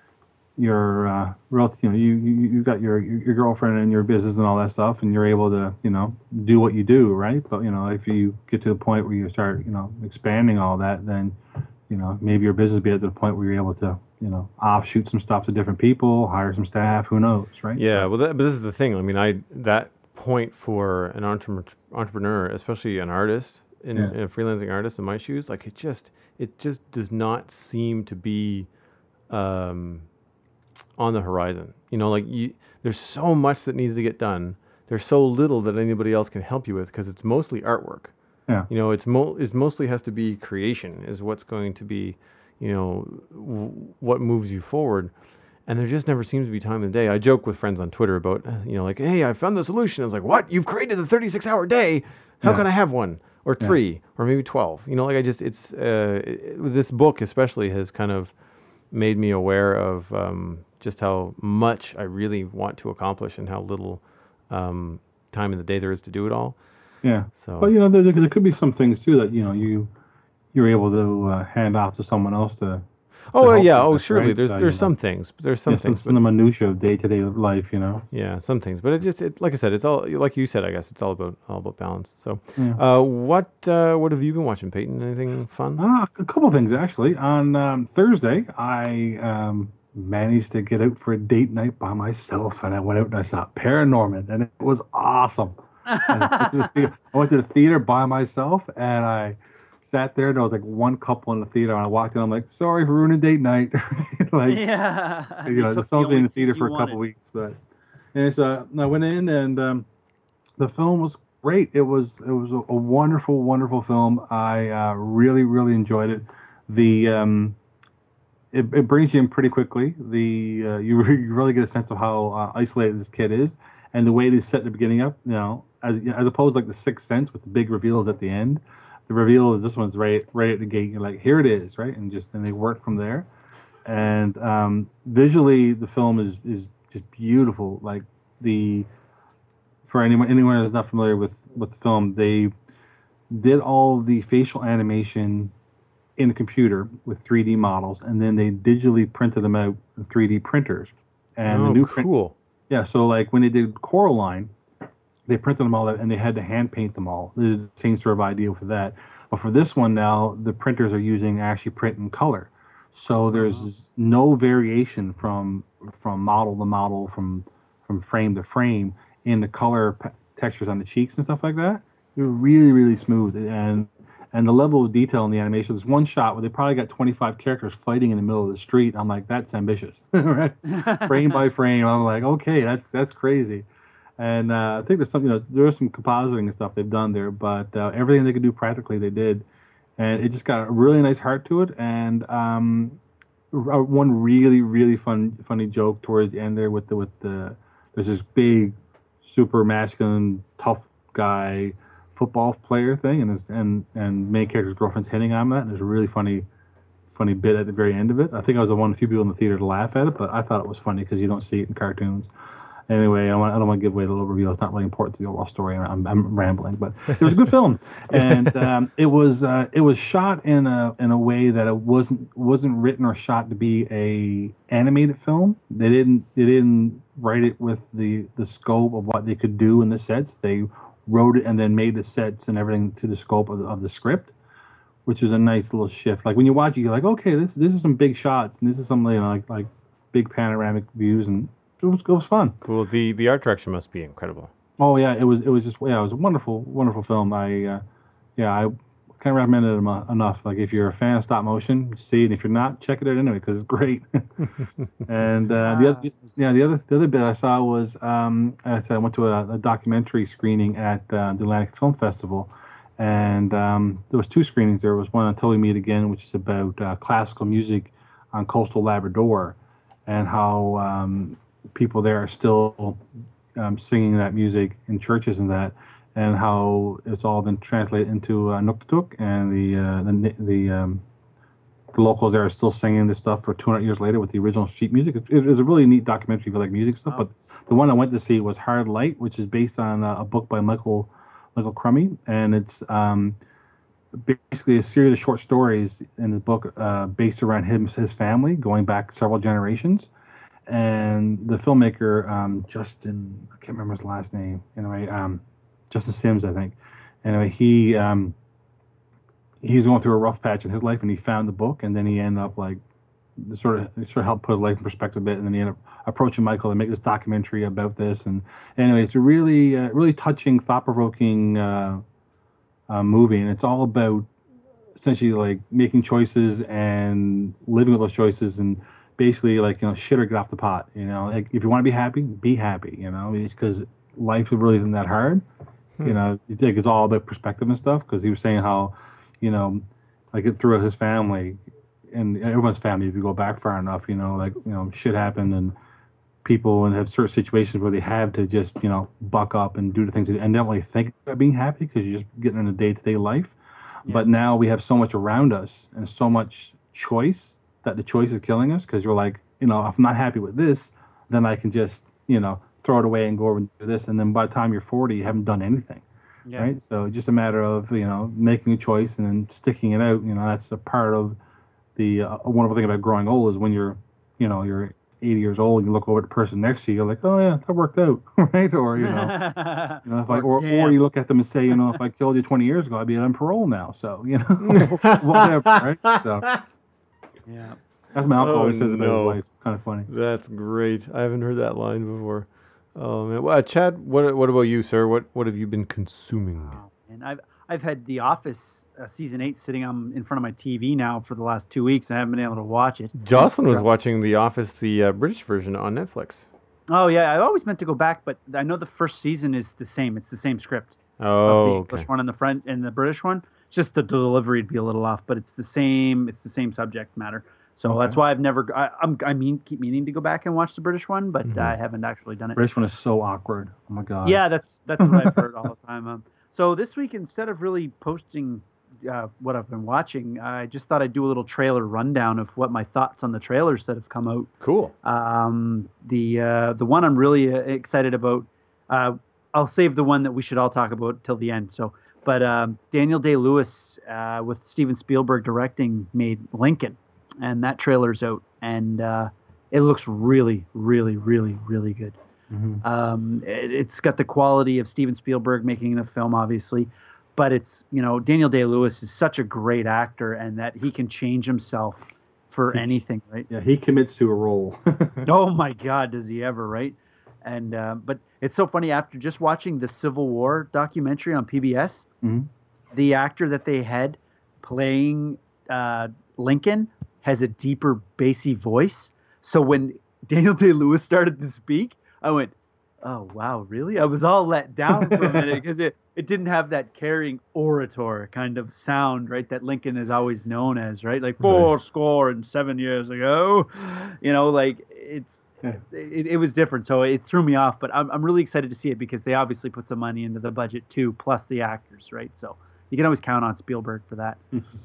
your uh, relative, you know, you, you you got your your girlfriend and your business and all that stuff, and you're able to, you know, do what you do, right? But you know, if you get to the point where you start, you know, expanding all that, then, you know, maybe your business will be at the point where you're able to, you know, offshoot some stuff to different people, hire some staff, who knows, right? Yeah, But well, that, but this is the thing. I mean, I that point for an entre- entrepreneur, especially an artist, in, yeah, in a freelancing artist in my shoes, like it just it just does not seem to be um, on the horizon. You know, like you, there's so much that needs to get done. There's so little that anybody else can help you with because it's mostly artwork. yeah, You know, it's mo- it mostly has to be creation is what's going to be, you know, w- what moves you forward. And there just never seems to be time in the day. I joke with friends on Twitter about, uh, you know, like, hey, I found the solution. I was like, what? You've created the thirty-six hour day. How yeah, can I have one or yeah, three or maybe twelve? You know, like I just, it's, uh, it, this book especially has kind of made me aware of um, just how much I really want to accomplish and how little um, time in the day there is to do it all. yeah. But So, you know, there, there there could be some things too that you know you you're able to uh, hand off to someone else to to oh, uh, help yeah. you Oh, with, surely right? there's, So you there's know, some things, there's yeah, some some things, some but of the minutia of day to day life, you know. yeah, some things, but it just it, like I said, it's all like you said. I guess it's all about all about balance. So, Yeah. uh, what uh, what have you been watching, Peyton? Anything fun? Ah, a couple things actually. On um, Thursday, I um, managed to get out for a date night by myself, and I went out and I saw Paranorman, and it was awesome. I went to the theater, I went to the theater by myself, and I sat there. And there was like one couple in the theater, and I walked in. I'm like, "Sorry for ruining date night." Like, Yeah, you they know, the took the film's been in only the seat theater you for a couple wanted. weeks, but and so I went in, and um, the film was great. It was it was a, a wonderful, wonderful film. I uh, really, really enjoyed it. The um, it, it brings you in pretty quickly. The uh, you, re- you really get a sense of how uh, isolated this kid is, and the way they set the beginning up. You know, as as opposed to like the Sixth Sense with the big reveals at the end. The reveal is this one's right right at the gate. You're like, here it is, right, and just and they work from there. And um, visually, the film is is just beautiful. Like the for anyone anyone that's not familiar with with the film, they did all the facial animation in the computer with three D models, and then they digitally printed them out in three D printers. And the Oh, new print, cool. yeah. So like when they did Coraline, they printed them all out, and they had to hand paint them all. The same sort of idea for that. But for this one now, the printers are using actually print in color, so Uh-huh. there's no variation from from model to model, from from frame to frame in the color p- textures on the cheeks and stuff like that. They're really really smooth, and and the level of detail in the animation. There's one shot where they probably got twenty-five characters fighting in the middle of the street. I'm like, that's ambitious, right? Frame by frame. I'm like, okay, that's that's crazy. And uh, I think there's some, you know, there's some compositing and stuff they've done there, but uh, everything they could do practically they did, and it just got a really nice heart to it. And um, r- one really really fun funny joke towards the end there with the with the there's this big, super masculine tough guy football player thing, and his, and and main character's girlfriend's hitting on that, and there's a really funny funny bit at the very end of it. I think I was the one of the few people in the theater to laugh at it, but I thought it was funny because you don't see it in cartoons. Anyway, I, want, I don't want to give away the little reveal. It's not really important to the overall story. I'm, I'm rambling, but it was a good film, and um, it was uh, it was shot in a in a way that it wasn't wasn't written or shot to be a animated film. They didn't they didn't write it with the the scope of what they could do in the sets. They wrote it and then made the sets and everything to the scope of the, of the script, which is a nice little shift. Like when you watch it, you're like, okay, this this is some big shots, and this is some you know, like like big panoramic views, and it was it was fun. Cool. The the art direction must be incredible. Oh yeah, it was it was just yeah, it was a wonderful wonderful film. I uh, yeah, I can't recommend it emo- enough. Like if you're a fan of stop motion, see it. If you're not, check it out anyway because it's great. and uh, the other, yeah, the other the other bit I saw was um, I said I went to a, a documentary screening at uh, the Atlantic Film Festival, and um, there was two screenings. There was one on Till We Meet Again, which is about uh, classical music on coastal Labrador, and how um, people there are still um, singing that music in churches and that. And how it's all been translated into uh, Nuktitut, and the uh, the the, um, the locals there are still singing this stuff for two hundred years later with the original sheet music. It, it was a really neat documentary if you like music stuff. Oh. But the one I went to see was Hard Light, which is based on a, a book by Michael Michael Crummy, and it's um, basically a series of short stories in the book uh, based around him his family going back several generations. And the filmmaker um, Justin, I can't remember his last name. Anyway. Um, Justin Sims, I think. Anyway, he um, he was going through a rough patch in his life, and he found the book, and then he ended up like sort of sort of helped put his life in perspective a bit, and then he ended up approaching Michael to make this documentary about this. And anyway, it's a really uh, really touching, thought-provoking uh, uh, movie, and it's all about essentially like making choices and living with those choices, and basically like you know shit or get off the pot. You know, like if you want to be happy, be happy. You know, because life really isn't that hard. You know, I think it's all about perspective and stuff. Because he was saying how, you know, like it throughout his family and everyone's family, if you go back far enough, you know, like you know, shit happened and people and have certain situations where they have to just you know buck up and do the things and don't really think about being happy because you're just getting in the day to day life. Yeah. But now we have so much around us and so much choice that the choice is killing us because you're like, you know, if I'm not happy with this, then I can just you know. throw it away and go over and do this, and then by the time you're forty, you haven't done anything, yeah. right? So it's just a matter of you know making a choice and then sticking it out. You know that's a part of the uh, wonderful thing about growing old is when you're, you know, you're eighty years old, you look over at the person next to you, you're like, oh yeah, that worked out, right? Or you know, you know if I, or or you look at them and say, you know, if I killed you twenty years ago, I'd be on parole now. So you know, whatever, right? So yeah, that's my uncle oh, always says about no. his wife. Kind of funny. That's great. I haven't heard that line before. Oh man, well, uh, Chad, what what about you, sir? What what have you been consuming? Wow. And I've I've had The Office uh, season eight sitting on in front of my T V now for the last two weeks, and I haven't been able to watch it. Jocelyn was watching The Office, the uh, British version, on Netflix. Oh yeah, I always meant to go back, but I know the first season is the same. It's the same script. Oh, the okay. English one and the French and the British one. Just the delivery would be a little off, but it's the same. It's the same subject matter. So okay. That's why I've never. I, I'm. I mean, keep meaning to go back and watch the British one, but mm-hmm. I haven't actually done it. British one is so awkward. Oh my god. Yeah, that's that's what I've heard all the time. Um, so this week, instead of really posting uh, what I've been watching, I just thought I'd do a little trailer rundown of what my thoughts on the trailers that have come out. Cool. Um, the uh, the one I'm really uh, excited about. Uh, I'll save the one that we should all talk about till the end. So, but um, Daniel Day-Lewis uh, with Steven Spielberg directing made Lincoln. And that trailer's out, and uh, it looks really, really, really, really good. Mm-hmm. Um, it, it's got the quality of Steven Spielberg making the film, obviously, but it's, you know, Daniel Day-Lewis is such a great actor, and that he can change himself for he, anything, right? Yeah, he commits to a role. Oh my God, does he ever, right? And uh, but it's so funny, after just watching the Civil War documentary on P B S, mm-hmm. the actor that they had playing uh, Lincoln has a deeper, bassy voice. So when Daniel Day-Lewis started to speak, I went, oh, wow, really? I was all let down for a minute because it, it didn't have that carrying orator kind of sound, right, that Lincoln is always known as, right? Like four right. score and seven years ago. You know, like it's yeah. it, it was different. So it threw me off. But I'm, I'm really excited to see it because they obviously put some money into the budget too, plus the actors, right? So you can always count on Spielberg for that.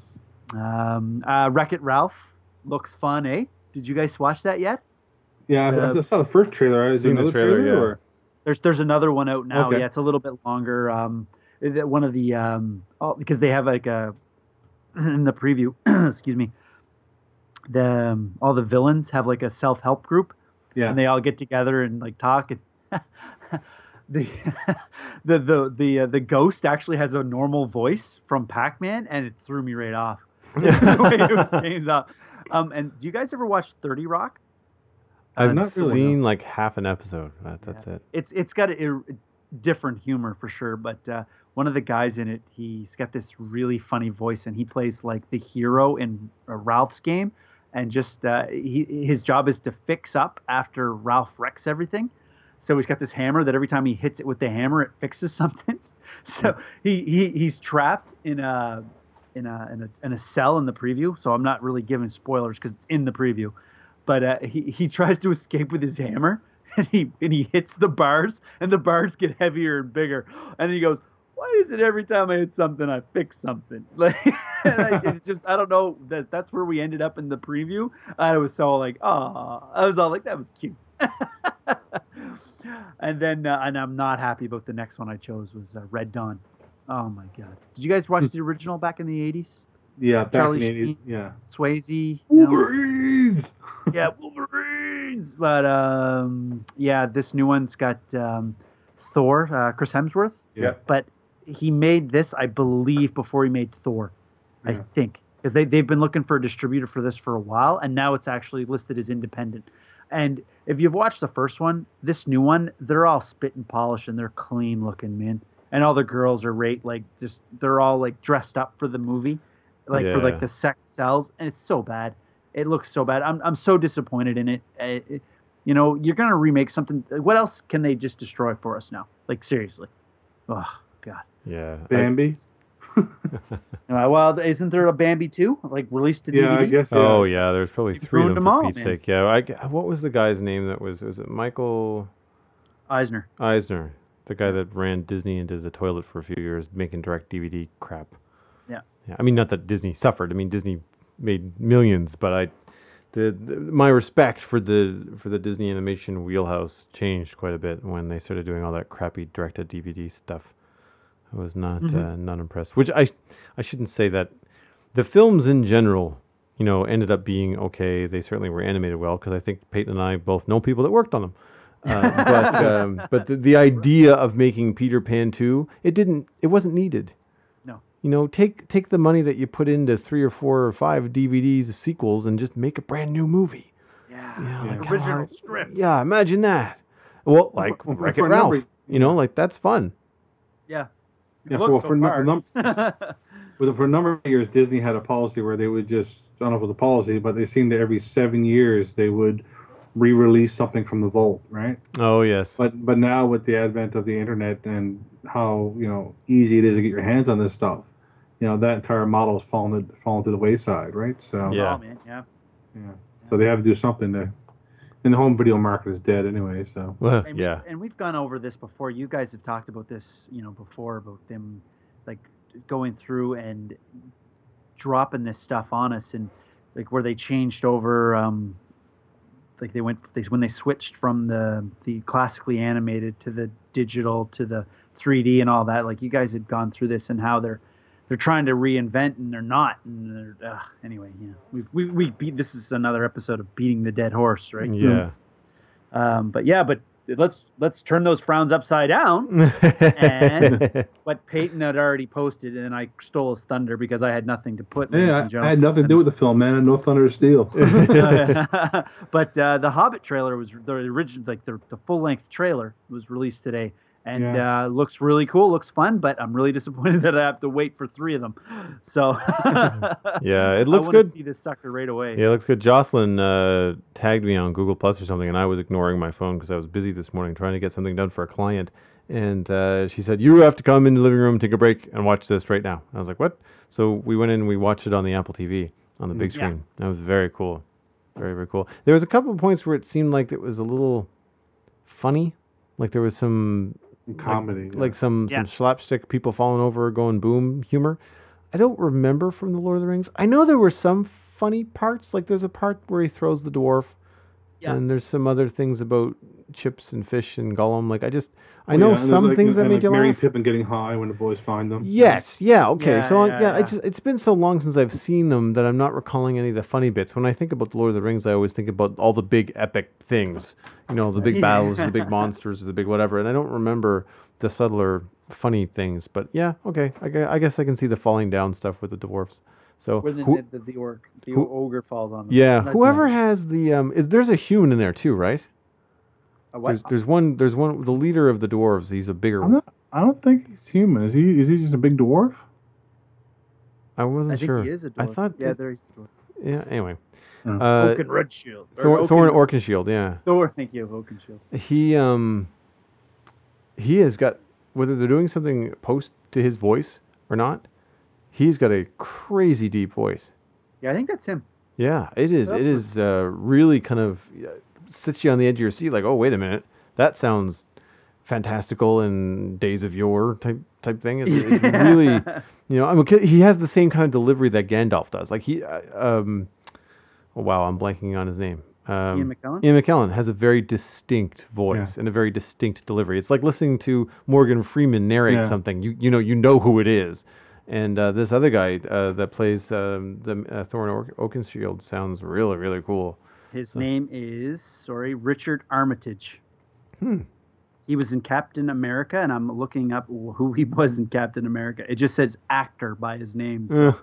um, uh, Wreck-It Ralph looks fun, eh? Did you guys watch that yet? Yeah, uh, I saw the first trailer. I seen the trailer, trailer yeah. Or? There's there's another one out now. Okay. Yeah, it's a little bit longer. Um, one of the um, oh, because they have like a in the preview. excuse me. The um, all the villains have like a self-help group. Yeah. And they all get together and like talk. And the the the the uh, the ghost actually has a normal voice from Pac-Man, and it threw me right off. The way it was changed up. Um, and do you guys ever watch thirty Rock? I've uh, not seen really, no. like half an episode. That, that's yeah. it. It's it's got a, it, different humor for sure. But uh, one of the guys in it, he's got this really funny voice, and he plays like the hero in uh, Ralph's game, and just uh, he his job is to fix up after Ralph wrecks everything. So he's got this hammer that every time he hits it with the hammer, it fixes something. So he, he he's trapped in a in a in a in a cell in the preview. So I'm not really giving spoilers because it's in the preview. But uh, he he tries to escape with his hammer, and he and he hits the bars, and the bars get heavier and bigger. And he goes, "Why is it every time I hit something, I fix something?" Like, and I, it's just I don't know. That that's where we ended up in the preview. I was so like, oh, I was all like, that was cute. And then, uh, and I'm not happy about the next one I chose was uh, Red Dawn. Oh my god! Did you guys watch the original back in the eighties? Yeah, back Charlie in the eighties. Sheen, Yeah. Swayze. you know? Wolverines! Yeah, Wolverines. But um, yeah, this new one's got um, Thor, uh, Chris Hemsworth. Yeah. But he made this, I believe, before he made Thor. I Yeah. think because they they've been looking for a distributor for this for a while, and now it's actually listed as independent. And if you've watched the first one, this new one, they're all spit and polish and they're clean looking, man. And all the girls are rate like just they're all like dressed up for the movie, like for like Yeah. the sex sells, and it's so bad. It looks so bad. I'm I'm so disappointed in it. It- it- you know, you're gonna remake something. What else can they just destroy for us now? Like seriously. Oh God. Yeah. I- Bambi. Uh, well, isn't there a Bambi two like released to D V D? Yeah, I guess. Yeah. Oh yeah, there's probably You've three of ruined them them for all, Pete's man. sake. Yeah, I, what was the guy's name that was? Was it Michael Eisner. Eisner, the guy that ran Disney into the toilet for a few years, making direct D V D crap? Yeah. Yeah. I mean, not that Disney suffered. I mean, Disney made millions, but I, the, the my respect for the for the Disney animation wheelhouse changed quite a bit when they started doing all that crappy direct to D V D stuff. I was not Mhm. uh, not impressed. Which I I shouldn't say that. The films in general, you know, ended up being okay. They certainly were animated well because I think Peyton and I both know people that worked on them. Uh, but um, but the, the idea of making Peter Pan two, it didn't, it wasn't needed. No. You know, take take the money that you put into three or four or five D V Ds of sequels and just make a brand new movie. Yeah. You know, Yeah. like how Original hard- script. Yeah, imagine that. Well, like for- for- Wreck-It for a Ralph. number- You know, like that's fun. Yeah. Yeah, It for, looks for, so no- far. num- for, for a number of years, Disney had a policy where they would just, I don't know if it was a policy, but they seemed to every seven years they would re-release something from the vault, right? Oh yes. But but now with the advent of the internet and how, you know, easy it is to get your hands on this stuff, you know, that entire model has fallen to, fallen to the wayside, right? So Yeah. Oh, man. Yeah. yeah. So they have to do something to, and the home video market is dead anyway, so. Well, And yeah. We've, and we've gone over this before. You guys have talked about this, you know, before about them, like going through and dropping this stuff on us, and like where they changed over, um, like they went they, when they switched from the the classically animated to the digital to the three D and all that. Like you guys had gone through this and how they're they're trying to reinvent and they're not. And they're, uh, anyway, you know, we we we beat. This is another episode of beating the dead horse, right? So, Yeah. um, but yeah, but let's let's turn those frowns upside down. And- What Peyton had already posted, and I stole his thunder because I had nothing to put. ladies Yeah, and I, I had nothing to do with the film, man, and no Thunder to Steel. gentlemen. But uh, the Hobbit trailer was the original, like the the full length trailer was released today, and Yeah. uh, looks really cool, looks fun. But I'm really disappointed that I have to wait for three of them. So Yeah, it looks I wanna good. See this sucker right away. Yeah, it looks good. Jocelyn uh, tagged me on Google Plus or something, and I was ignoring my phone because I was busy this morning trying to get something done for a client. And uh, she said, "You have to come in the living room, take a break, and watch this right now." I was like, "What?" So we went in and we watched it on the Apple T V on the big Yeah. screen. That was very cool, very very cool. There was a couple of points where it seemed like it was a little funny, like there was some Comedy. like, yeah. like some Yeah. some slapstick people falling over, going boom humor. I don't remember from the Lord of the Rings. I know there were some funny parts. Like there's a part where he throws the dwarf, Yeah. and there's some other things about chips and fish and Gollum. Like I just I Oh, know yeah, and there's some like- things that and made like you Mary laugh. Pippin getting high when the boys find them. Yes, yeah, okay. Yeah, so I- yeah, yeah, I yeah. just it's been so long since I've seen them that I'm not recalling any of the funny bits. When I think about the Lord of the Rings, I always think about all the big epic things, you know, the big Yeah. battles, the big monsters, the big whatever, and I don't remember the subtler funny things. But yeah, okay, I, gue- I guess I can see the falling down stuff with the dwarfs. So Where the, who- the, the, orc, the who- ogre falls on them. yeah, That's whoever nice. has the um, is, there's a human in there too, right? A what? There's there's one there's one the leader of the dwarves. He's a bigger. I'm not, I don't think he's human. Is he? Is he just a big dwarf? I wasn't I think sure. he is a I dwarf. thought. Yeah, it- there he's a dwarf. yeah. Anyway. Hmm. Uh, Oaken Red Shield. Or Thor, Oaken- Thorn Orkenshield. Yeah. Thor, thank you, Oaken Shield. He um. He has got whether they're doing something post to his voice or not. He's got a crazy deep voice. Yeah, I think that's him. Yeah, it is. That's It is uh, really kind of uh, sits you on the edge of your seat. Like, oh, wait a minute, that sounds fantastical and Days of Yore type type thing. It's, it's really, you know, I mean, he has the same kind of delivery that Gandalf does. Like he, uh, um, oh wow, I'm blanking on his name. Um, Ian McKellen? Ian McKellen has a very distinct voice Yeah. and a very distinct delivery. It's like listening to Morgan Freeman narrate Yeah. something. You you know you know who it is. And uh, this other guy uh, that plays um, the uh, Thorin Oak- Oakenshield sounds really really cool. His So- name is, sorry, Richard Armitage. Hmm. He was in Captain America, and I'm looking up who he was in Captain America. It just says actor by his name. So,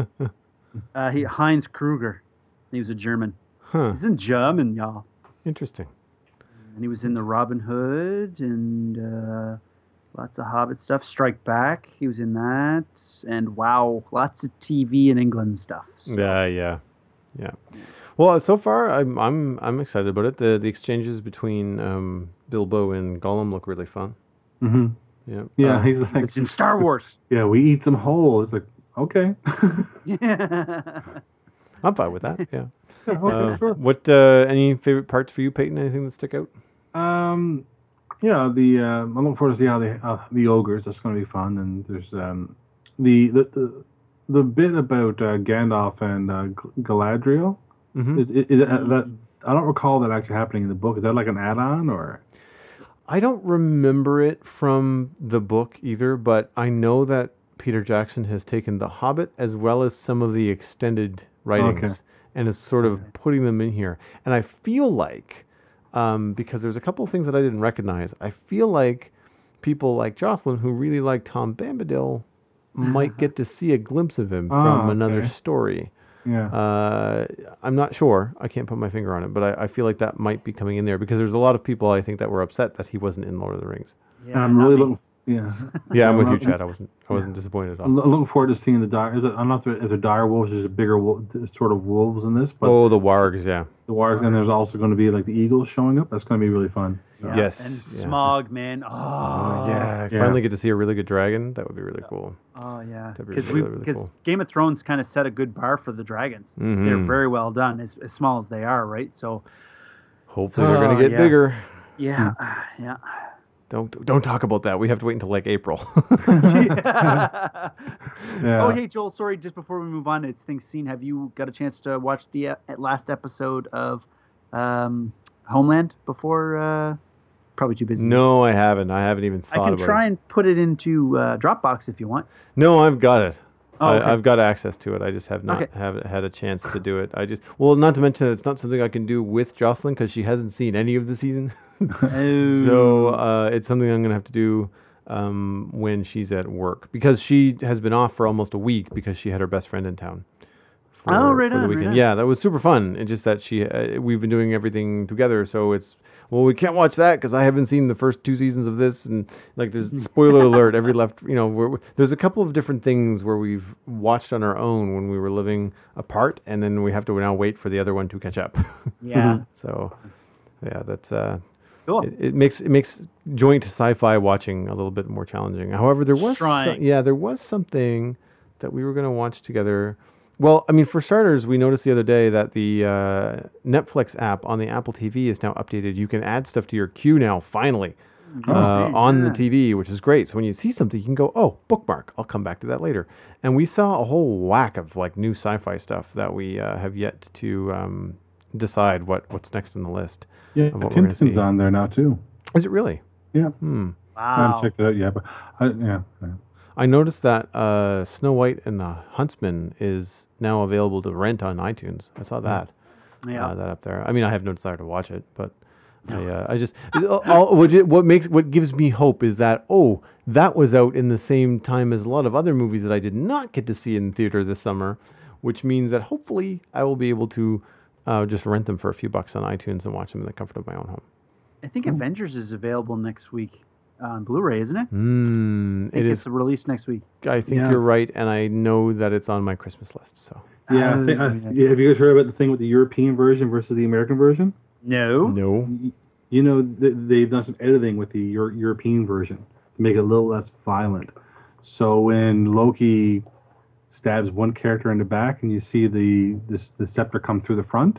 uh, he Heinz Kruger. He was a German. Huh. He's in German, y'all. Interesting. And he was in the Robin Hood and uh, lots of Hobbit stuff. Strike Back, he was in that. And wow, lots of T V in England stuff. So, Yeah, yeah, yeah. Well, so far I'm I'm I'm excited about it. The the exchanges between um, Bilbo and Gollum look really fun. Hmm. Yeah. Yeah, Uh, he's He like, was in Star Wars. yeah, we eat them whole. It's like, okay. Yeah. I'm fine with that. Yeah. Yeah, okay, Uh, sure. What uh, any favorite parts for you, Peyton? Anything that stick out? Um, yeah, the uh, I'm looking forward to see how they uh, the ogres. That's going to be fun. And there's um the the the, the bit about uh, Gandalf and uh, G- Galadriel. Mm-hmm. Is, is, is that, that I don't recall that actually happening in the book. Is that like an add-on or? I don't remember it from the book either, but I know that Peter Jackson has taken The Hobbit as well as some of the extended writings Okay. and is sort of Okay. putting them in here. And I feel like, um, because there's a couple of things that I didn't recognize, I feel like people like Jocelyn, who really like Tom Bombadil, might get to see a glimpse of him Ah, from another okay. story. Yeah. Uh, I'm not sure. I can't put my finger on it, but I, I feel like that might be coming in there because there's a lot of people I think that were upset that he wasn't in Lord of the Rings. Yeah, and I'm not really me. looking. Yeah. Yeah, I'm with you, I'm- Chad. I wasn't. I wasn't disappointed at I'm all. lo- looking forward to seeing the dire. Is it, I'm not. Is there dire wolves? There's a bigger wolf, sort of wolves in this, but Oh, the wargs. Yeah. the wargs, and there's also going to be like the eagles showing up. That's going to be really fun. So. Yeah. Yes, And yeah. Smog, man. Oh, Oh, yeah. yeah. Finally get to see a really good dragon. That would be really cool. Oh, yeah. That'd be Because really, really cool. Game of Thrones kind of set a good bar for the dragons. They're Mhm. very well done, as, as small as they are, right? So, Hopefully they're Oh, gonna get yeah. bigger. yeah, yeah. Don't don't talk about that. We have to wait until like April. Yeah. Oh, hey, Joel. Sorry, just before we move on, it's things seen. Have you got a chance to watch the uh, last episode of um, Homeland before? Uh, probably too busy. No, I haven't. I haven't even I thought can about try it. and put it into uh, Dropbox if you want. No, I've got it. Oh, okay. I, I've got access to it. I just have not Okay. have had a chance to do it. I just well, not to mention that it's not something I can do with Jocelyn because she hasn't seen any of the season. Oh. So uh, it's something I'm gonna have to do um, when she's at work because she has been off for almost a week because she had her best friend in town. For, Oh, right for the on, right weekend. on. Yeah, that was super fun. It's just that she uh, we've been doing everything together, so it's well we can't watch that because I haven't seen the first two seasons of this and like there's spoiler alert every left you know we're, there's a couple of different things where we've watched on our own when we were living apart and then we have to now wait for the other one to catch up. Yeah. So yeah, that's uh. Cool. It, it makes it makes joint sci-fi watching a little bit more challenging. However, there was so- Trying. yeah, there was something that we were going to watch together. Well, I mean, for starters, we noticed the other day that the uh, Netflix app on the Apple T V is now updated. You can add stuff to your queue now, finally, Oh, uh, see, on yeah. the T V, which is great. So when you see something, you can go, "Oh, bookmark. I'll come back to that later." And we saw a whole whack of like new sci-fi stuff that we uh, have yet to um, decide what what's next on the list. Yeah, of what we're gonna Tintin's see. on there now too. Is it really? Yeah. Hmm. I Wow. haven't checked it out yet, but I, yeah. yeah. I noticed that uh, Snow White and the Huntsman is now available to rent on iTunes. I saw that. Yeah. Uh, that up there. I mean, I have no desire to watch it, but I, uh, I just all, what, ju- what makes what gives me hope is that oh, that was out in the same time as a lot of other movies that I did not get to see in theater this summer, which means that hopefully I will be able to uh, just rent them for a few bucks on iTunes and watch them in the comfort of my own home. I think Avengers is available next week on Blu-ray, isn't it? Mm, I think it it's is. released next week. I think Yeah. you're right, and I know that it's on my Christmas list. So Yeah, I think, I, Oh, yeah, have you guys heard about the thing with the European version versus the American version? No. no. Y- You know, th- they've done some editing with the Euro- European version to make it a little less violent. So when Loki stabs one character in the back, and you see the this, the scepter come through the front,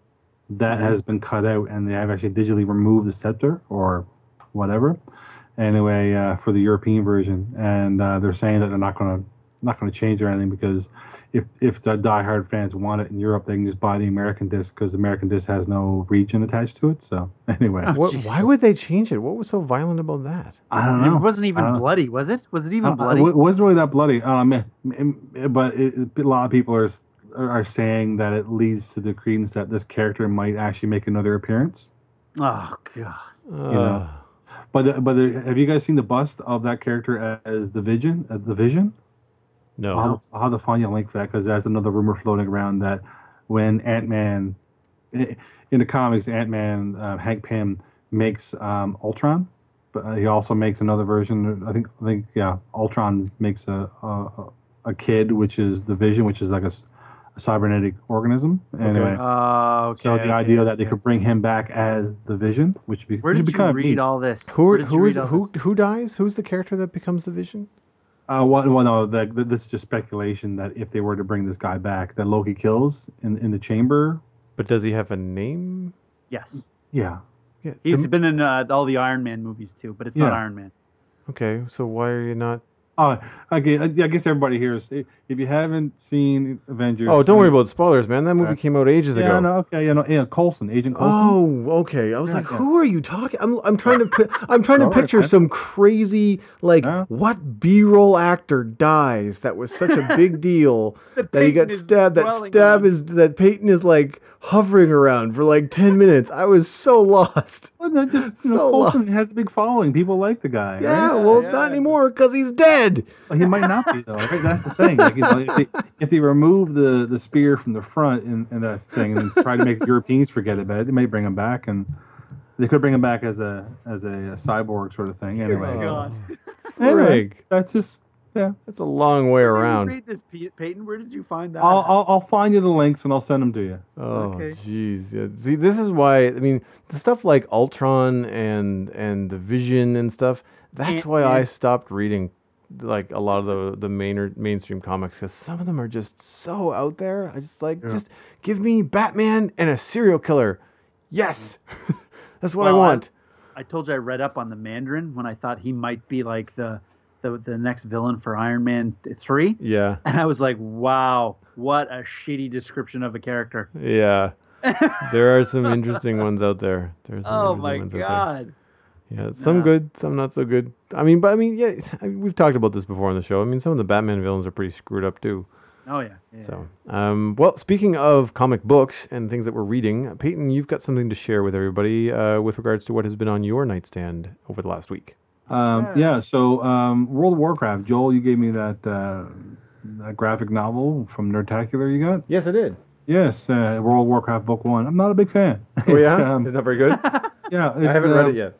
that Mhm. has been cut out, and they have actually digitally removed the scepter or whatever. Anyway, uh, for the European version, and uh, they're saying that they're not going to not going to change or anything because if if the diehard fans want it in Europe, they can just buy the American disc because the American disc has no region attached to it. So anyway, Oh, What? jeez. Why would they change it? What was so violent about that? I don't It know. wasn't even I don't know. bloody, was it? Was it even Uh, bloody? It wasn't really that bloody. Um, eh, eh, but it, it- a lot of people are are saying that it leads to the credence that this character might actually make another appearance. Oh god. Uh, But the, but the, have you guys seen the bust of that character as the Vision? As the Vision? no. I'll, have- I'll have to find you a link for that because there's another rumor floating around that when Ant Man in the comics, Ant Man uh, Hank Pym makes um, Ultron, but uh, he also makes another version. I think I think yeah, Ultron makes a a, a kid, which is the Vision, which is like a, s- a cybernetic organism. Anyway, Oh, okay. so the okay, idea that they okay. could bring him back as the Vision, which would be Where which would did be you kind of read neat. all this? Who? Where did you Who read is? all Who? this? Who dies? Who's the character that becomes the Vision? Uh, well, well, no, that, that- this is just speculation that if they were to bring this guy back, that Loki kills in in the chamber. But does he have a name? Yes. Yeah, Yeah. He's the- been in uh, all the Iron Man movies too, but it's not Yeah. Iron Man. okay. So why are you not? Oh, okay. I I guess everybody here is. If you haven't seen Avengers, Oh, don't worry about spoilers, man. That movie Okay. came out ages Yeah, ago. no, okay, you know, yeah, Coulson, Agent Coulson. Oh, okay. I was Yeah, like, yeah. who are you talking? I'm, I'm trying to, pi- I'm trying to All right, picture man. some crazy, like, Yeah. what B-roll actor dies that was such a big deal that he got stabbed. That stab is that Peyton is like hovering around for like ten minutes. I was so lost. Well, no, just you know, So Coulson lost. has a big following. People like the guy. Yeah, right? well, yeah. not anymore because he's dead. Well, he might not be though. Right? That's the thing. Like, you know, if, they, if they remove the, the spear from the front in, in that thing and try to make Europeans forget about it, they may bring him back, and they could bring him back as a as a, a cyborg sort of thing. Anyway, Oh, God. anyway, Frig. that's just yeah. That's a long way Where did you around. read this, Pe- Peyton? Where did you find that? I'll, at? I'll I'll find you the links and I'll send them to you. Oh, Okay. jeez. Yeah. See, this is why. I mean, the stuff like Ultron and and the Vision and stuff. That's why I Ant-Man. stopped reading like a lot of the the main mainstream comics because some of them are just so out there. I just like Yeah. just give me Batman and a serial killer. Yes, that's what I Well, want. I told you I read up on the Mandarin when I thought he might be like the the, the next villain for Iron Man three, Yeah, and I was like, wow, what a shitty description of a character. yeah. There are some interesting ones out there. There's some Oh interesting my ones out there. god. Yeah, some Yeah. good, some not so good. I mean, but I mean, yeah, I mean, we've talked about this before on the show. I mean, some of the Batman villains are pretty screwed up too. Oh yeah. yeah. So, um, well, speaking of comic books and things that we're reading, Peyton, you've got something to share with everybody uh, with regards to what has been on your nightstand over the last week. Um, Yeah. yeah. So um, World of Warcraft. Joel, you gave me that, uh, that graphic novel from Nerdtacular. You got? Yes, I did. Yes. Uh, World of Warcraft Book One. I'm not a big fan. Oh yeah, um, it's not very good. yeah. I haven't read it yet.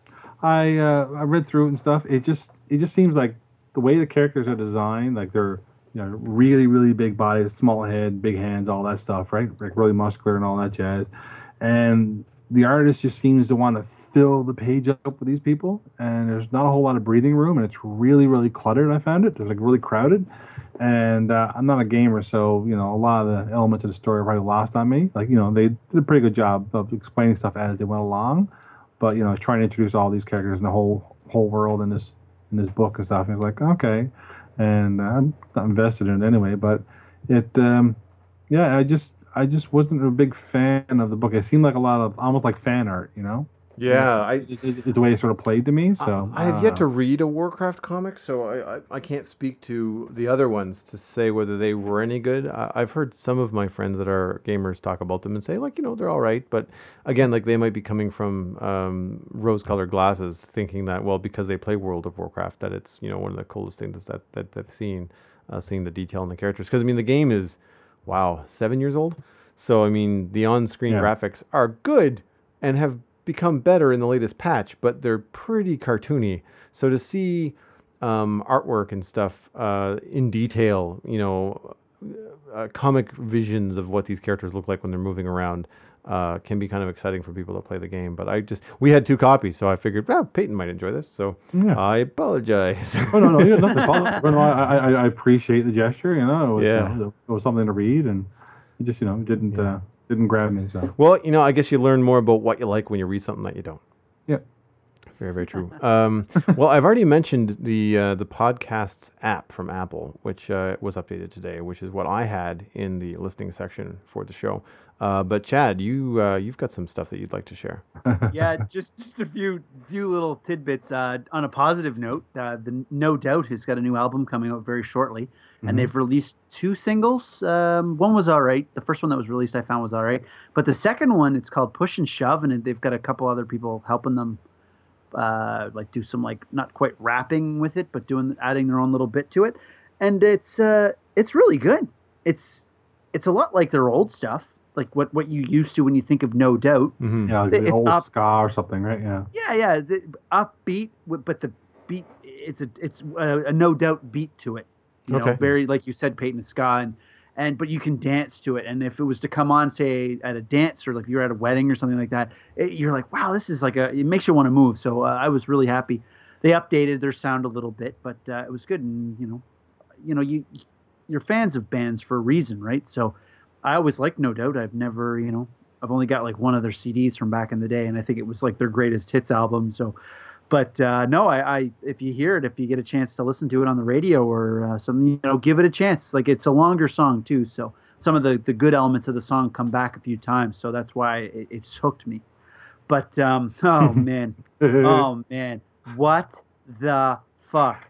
I uh, I read through it and stuff. It just it just seems like the way the characters are designed, like they're you know really really big bodies, small head, big hands, all that stuff, right? Like really muscular and all that jazz. And the artist just seems to want to fill the page up with these people, and there's not a whole lot of breathing room, and it's really really cluttered. I found it. It's like really crowded. And uh, I'm not a gamer, so you know a lot of the elements of the story are probably lost on me. Like you know they did a pretty good job of explaining stuff as they went along. But you know, trying to introduce all these characters in the whole whole world in this in this book and stuff, and it's like okay, and uh, I'm not invested in it anyway. But it, um, yeah, I just I just wasn't a big fan of the book. It seemed like a lot of almost like fan art, you know. Yeah, I. It, it, it's the way it sort of played to me. So I have yet to uh, read a Warcraft comic, so I, I, I can't speak to the other ones to say whether they were any good. I, I've heard some of my friends that are gamers talk about them and say, like, you know, they're all right. But again, like, they might be coming from um, rose-colored glasses, thinking that, well, because they play World of Warcraft, that it's, you know, one of the coolest things that, that they've seen, uh, seeing the detail in the characters. Because, I mean, the game is, wow, seven years old? So, I mean, the on-screen Yeah. graphics are good and have become better in the latest patch, but they're pretty cartoony. So to see um, artwork and stuff uh, in detail, you know, uh, comic visions of what these characters look like when they're moving around, uh, can be kind of exciting for people that play the game. But I just, we had two copies, so I figured, well, Peyton might enjoy this, so Yeah. I apologize. Oh, no, no, you got nothing. But no, I, I, I appreciate the gesture. You know, it was, Yeah. you know, it was something to read, and it just, you know, didn't Yeah. uh, didn't grab me. So Well, you know, I guess you learn more about what you like when you read something that you don't. Yep. Very, very true. Um, well, I've already mentioned the uh, the podcasts app from Apple, which uh, was updated today, which is what I had in the listening section for the show. Uh, but Chad, you uh, you've got some stuff that you'd like to share. Yeah, just just a few few little tidbits. Uh, on a positive note, uh, the No Doubt has got a new album coming out very shortly, and Mhm. they've released two singles. Um, one was all right. The first one that was released, I found was all right. But the second one, it's called Push and Shove, and they've got a couple other people helping them, uh, like do some like not quite rapping with it, but doing adding their own little bit to it, and it's uh, it's really good. It's it's a lot like their old stuff, like what what you used to when you think of No Doubt. Mm-hmm. yeah, like the It's old up- ska or something, right? Yeah. Yeah, yeah, the upbeat, wi- but the beat it's a it's a, a no doubt beat to it. You know, Okay. very like you said, Peyton ska, and and but you can dance to it. And if it was to come on, say at a dance or like if you're at a wedding or something like that, it, you're like, wow, this is like a. It makes you want to move. So uh, I was really happy. They updated their sound a little bit, but uh, it was good. And you know, you know, you you're fans of bands for a reason, right? So I always liked No Doubt. I've never, you know, I've only got like one of their C Ds from back in the day, and I think it was like their greatest hits album. So, but uh, no, I, I if you hear it, if you get a chance to listen to it on the radio or uh, something, you know, give it a chance. Like it's a longer song too, so some of the, the good elements of the song come back a few times. So that's why it, it's hooked me. But um, oh man, oh man, what the fuck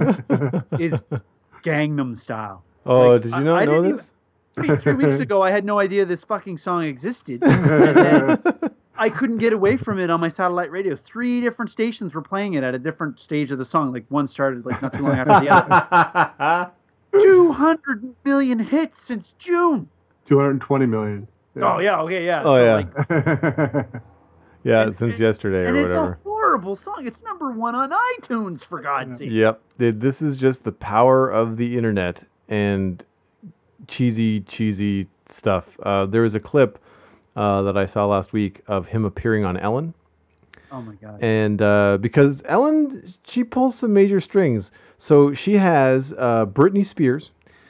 is Gangnam Style? Oh, Like, did you I- not I know didn't this? Three, three weeks ago, I had no idea this fucking song existed. And then I couldn't get away from it on my satellite radio. Three different stations were playing it at a different stage of the song. Like one started like not too long after the other. two hundred million hits since June. two hundred twenty million. Oh yeah, okay, yeah. Oh, So, yeah. like, yeah, and- since and- yesterday and or it's whatever. a horrible song. It's number one on iTunes, for God's sake. Yep. Th- This is just the power of the internet and cheesy, cheesy stuff. Uh, there was a clip uh, that I saw last week of him appearing on Ellen. Oh my God. And uh, because Ellen, she pulls some major strings. So she has uh, Britney Spears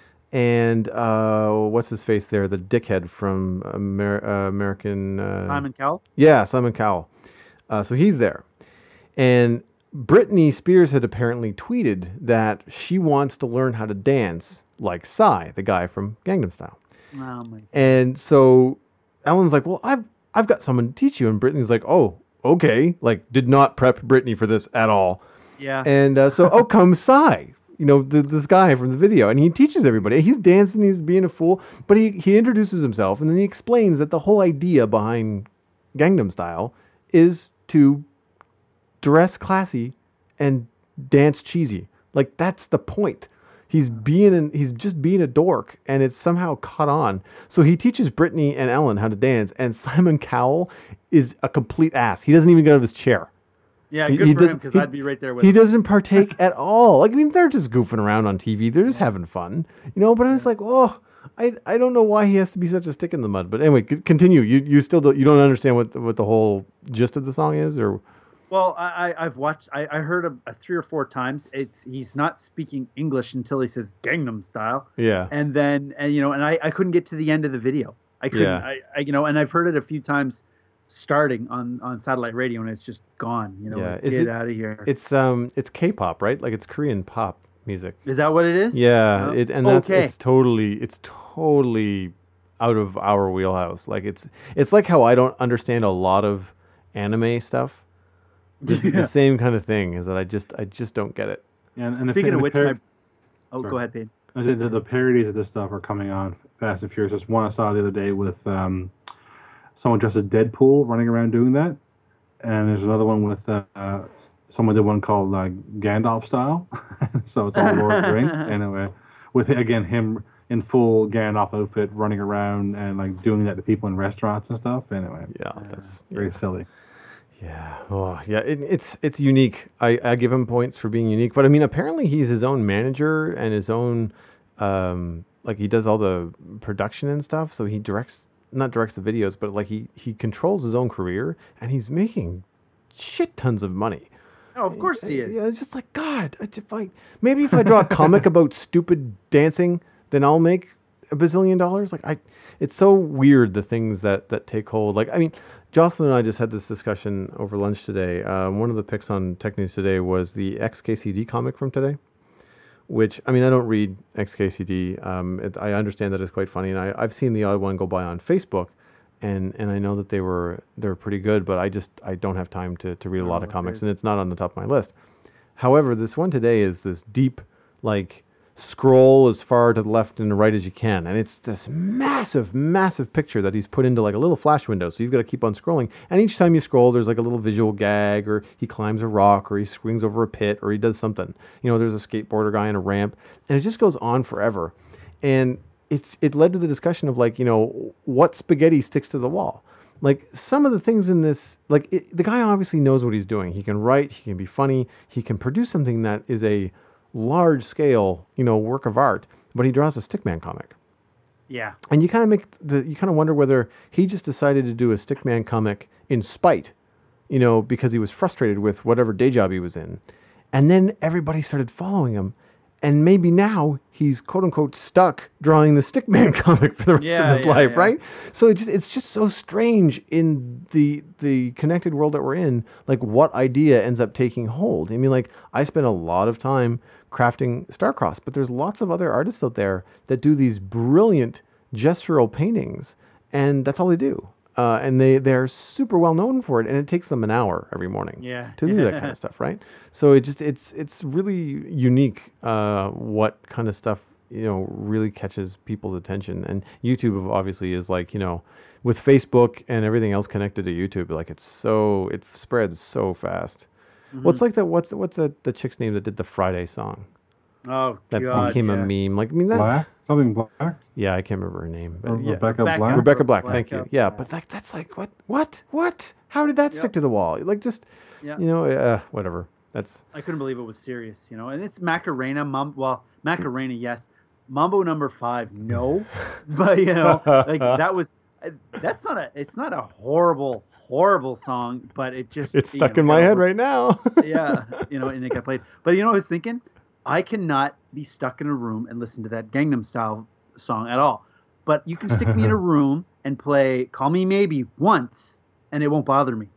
and uh, what's his face there? The dickhead from Amer- uh, American... Uh, Simon Cowell. Yeah, Simon Cowell. Uh, so he's there. And Britney Spears had apparently tweeted that she wants to learn how to dance like Psy, the guy from Gangnam Style. Oh my. And so Ellen's like, well, I've, I've got someone to teach you. And Britney's like, oh, okay. Like, did not prep Britney for this at all. Yeah. And uh, so, oh, comes Psy, you know, the, this guy from the video. And he teaches everybody. He's dancing, he's being a fool. But he, he introduces himself, and then he explains that the whole idea behind Gangnam Style is to dress classy and dance cheesy. Like, that's the point. He's being an, he's just being a dork, and it's somehow caught on. So he teaches Britney and Ellen how to dance, and Simon Cowell is a complete ass. He doesn't even get out of his chair. Yeah, he- good he for does- him because he- I'd be right there with He him. doesn't partake at all. Like, I mean, they're just goofing around on T V. They're just having fun, you know. But I was like, oh, I, I don't know why he has to be such a stick in the mud. But anyway, c- continue. You you still don't, you don't understand what the, what the whole gist of the song is, or Well, I, I- I've watched. I, I heard a, a three or four times. It's he's not speaking English until he says Gangnam Style, yeah, and then and you know, and I, I couldn't get to the end of the video. I couldn't. Yeah. I, I you know, and I've heard it a few times, starting on, on satellite radio, and it's just gone. You know, Yeah. like, Is get it- out of here. it's um it's K-pop, right? Like it's Korean pop music. Is that what it is? Yeah, Oh, it, and that's okay. it's totally it's totally out of our wheelhouse. Like it's it's like how I don't understand a lot of anime stuff. This is Yeah. the same kind of thing. Is that I just I just don't get it. And, and the, Speaking the of which, par- my, oh, Sorry. go ahead, Pete. I said the, the parodies of this stuff are coming on Fast and Furious. There's one I saw the other day with um, someone dressed as Deadpool running around doing that, and there's another one with uh, uh, someone did one called uh, Gandalf style. So it's all Lord of the Rings. Anyway, with again him in full Gandalf outfit running around and like doing that to people in restaurants and stuff. Anyway, Yeah, that's very silly. Yeah. Oh, yeah. It, it's it's unique. I, I give him points for being unique, but I mean, apparently he's his own manager and his own, um, like he does all the production and stuff. So he directs, not directs the videos, but like he he controls his own career, and he's making shit tons of money. Oh, of course he is. Yeah, it's just like God. I just like maybe if I draw a comic about stupid dancing, then I'll make a bazillion dollars. Like I, it's so weird the things that that take hold. Like I mean, Jocelyn and I just had this discussion over lunch today. Um, one of the picks on Tech News today was the X K C D comic from today, which I mean I don't read X K C D. Um, it, I understand that it's quite funny, and I, I've seen the odd one go by on Facebook. And, and I know that they were they're pretty good, but I just I don't have time to, to read a lot of comics, and it's not on the top of my list. However, this one today is this deep, like, scroll as far to the left and the right as you can, and it's this massive, massive picture that he's put into like a little flash window. So you've got to keep on scrolling, and each time you scroll, there's like a little visual gag, or he climbs a rock, or he swings over a pit, or he does something. You know, there's a skateboarder guy on a ramp, and it just goes on forever, and It's, it led to the discussion of like, you know, what spaghetti sticks to the wall. Like some of the things in this, like it, the guy obviously knows what he's doing. He can write, he can be funny, he can produce something that is a large scale, you know, work of art, but he draws a Stickman comic. Yeah. And you kind of make the, you kind of wonder whether he just decided to do a Stickman comic in spite, you know, because he was frustrated with whatever day job he was in. And then everybody started following him. And maybe now he's quote unquote stuck drawing the Stickman comic for the rest Yeah, of his yeah, life, yeah. right? So it just, it's just so strange in the the connected world that we're in, like what idea ends up taking hold. I mean, like I spent a lot of time crafting Starcross, but there's lots of other artists out there that do these brilliant gestural paintings, and that's all they do. Uh, and they, they're super well known for it, and it takes them an hour every morning Yeah. to do that kind of stuff, right? So it just it's it's really unique uh, what kind of stuff, you know, really catches people's attention. And YouTube obviously is like, you know, with Facebook and everything else connected to YouTube, like it's so it spreads so fast. Mhm. What's like that? What's what's the the chick's name that did the Friday song Oh, that God. became yeah. a meme? Like I mean that. Black? Something black? Yeah, I can't remember her name, but Or yeah. Rebecca Rebecca. Black? Rebecca Black, Black thank you. up, Yeah, yeah. but like that's like what what what? How did that Yep. stick to the wall? Like just Yeah. you know, uh, whatever. That's I couldn't believe it was serious, you know. And it's Macarena, Mum. Well, Macarena, yes. Mambo number five, no. But you know, like that was. uh, That's not a. It's not a horrible, horrible song, but it just. it's you stuck know, in my got head over- right now. Yeah, you know, and it got played. But you know, what I was thinking, I cannot be stuck in a room and listen to that Gangnam Style song at all. But you can stick me in a room and play "Call Me Maybe" once, and it won't bother me.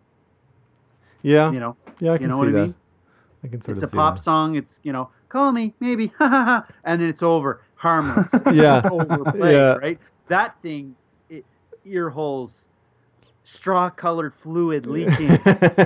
Yeah, You know. yeah, I You can know see what I that. mean? I can sort It's a of see pop that. song. It's, you know, call me, maybe, ha ha ha, and then it's over. Harmless. Yeah. Overplayed, Yeah. right? That thing, it, ear holes, straw-colored fluid leaking.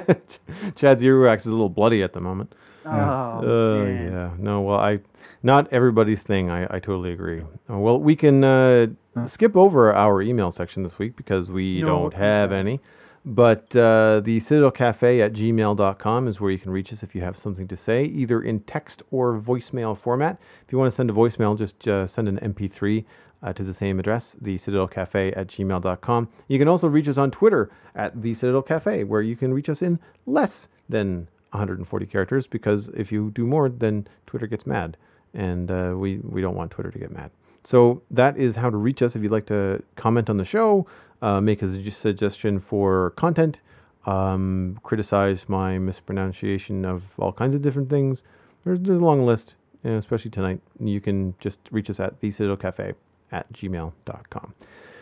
Chad's earwax is a little bloody at the moment. Oh, Uh, man. yeah, no, well, I, not everybody's thing. I, I totally agree. Uh, Well, we can uh, skip over our email section this week because we No, don't we have don't. any. But uh, the Citadel Cafe at gmail dot com is where you can reach us if you have something to say, either in text or voicemail format. If you want to send a voicemail, just uh, send an M P three uh, to the same address, the Citadel Cafe at gmail dot com. You can also reach us on Twitter at the Citadel Cafe, where you can reach us in less than one hundred forty characters, because if you do more, then Twitter gets mad, and uh, we, we don't want Twitter to get mad. So that is how to reach us if you'd like to comment on the show, uh, make a sug- suggestion for content, um, criticize my mispronunciation of all kinds of different things. There's, there's a long list, you know, especially tonight. You can just reach us at the Citadel Cafe at gmail dot com.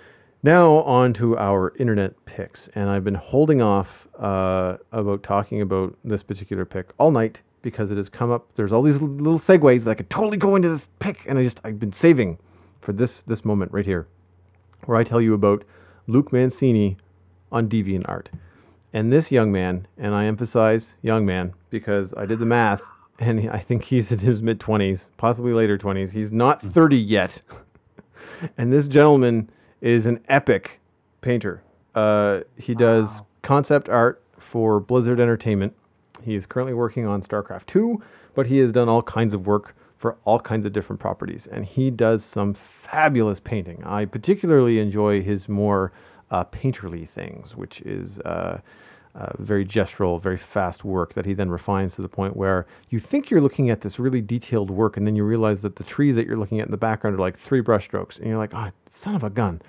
Now on to our internet picks, and I've been holding off uh, about talking about this particular pick all night because it has come up. There's all these little little segues that I could totally go into this pick, and I just I've been saving for this this moment right here, where I tell you about Luke Mancini on DeviantArt. And this young man, and I emphasize young man because I did the math, and he- I think he's in his mid twenties, possibly later twenties. He's not thirty yet, and this gentleman is an epic painter. Uh, he does Wow. concept art for Blizzard Entertainment. He is currently working on StarCraft two, but he has done all kinds of work for all kinds of different properties, and he does some fabulous painting. I particularly enjoy his more uh, painterly things, which is uh, uh, very gestural, very fast work that he then refines to the point where you think you're looking at this really detailed work, and then you realize that the trees that you're looking at in the background are like three brush strokes, and you're like, oh, son of a gun,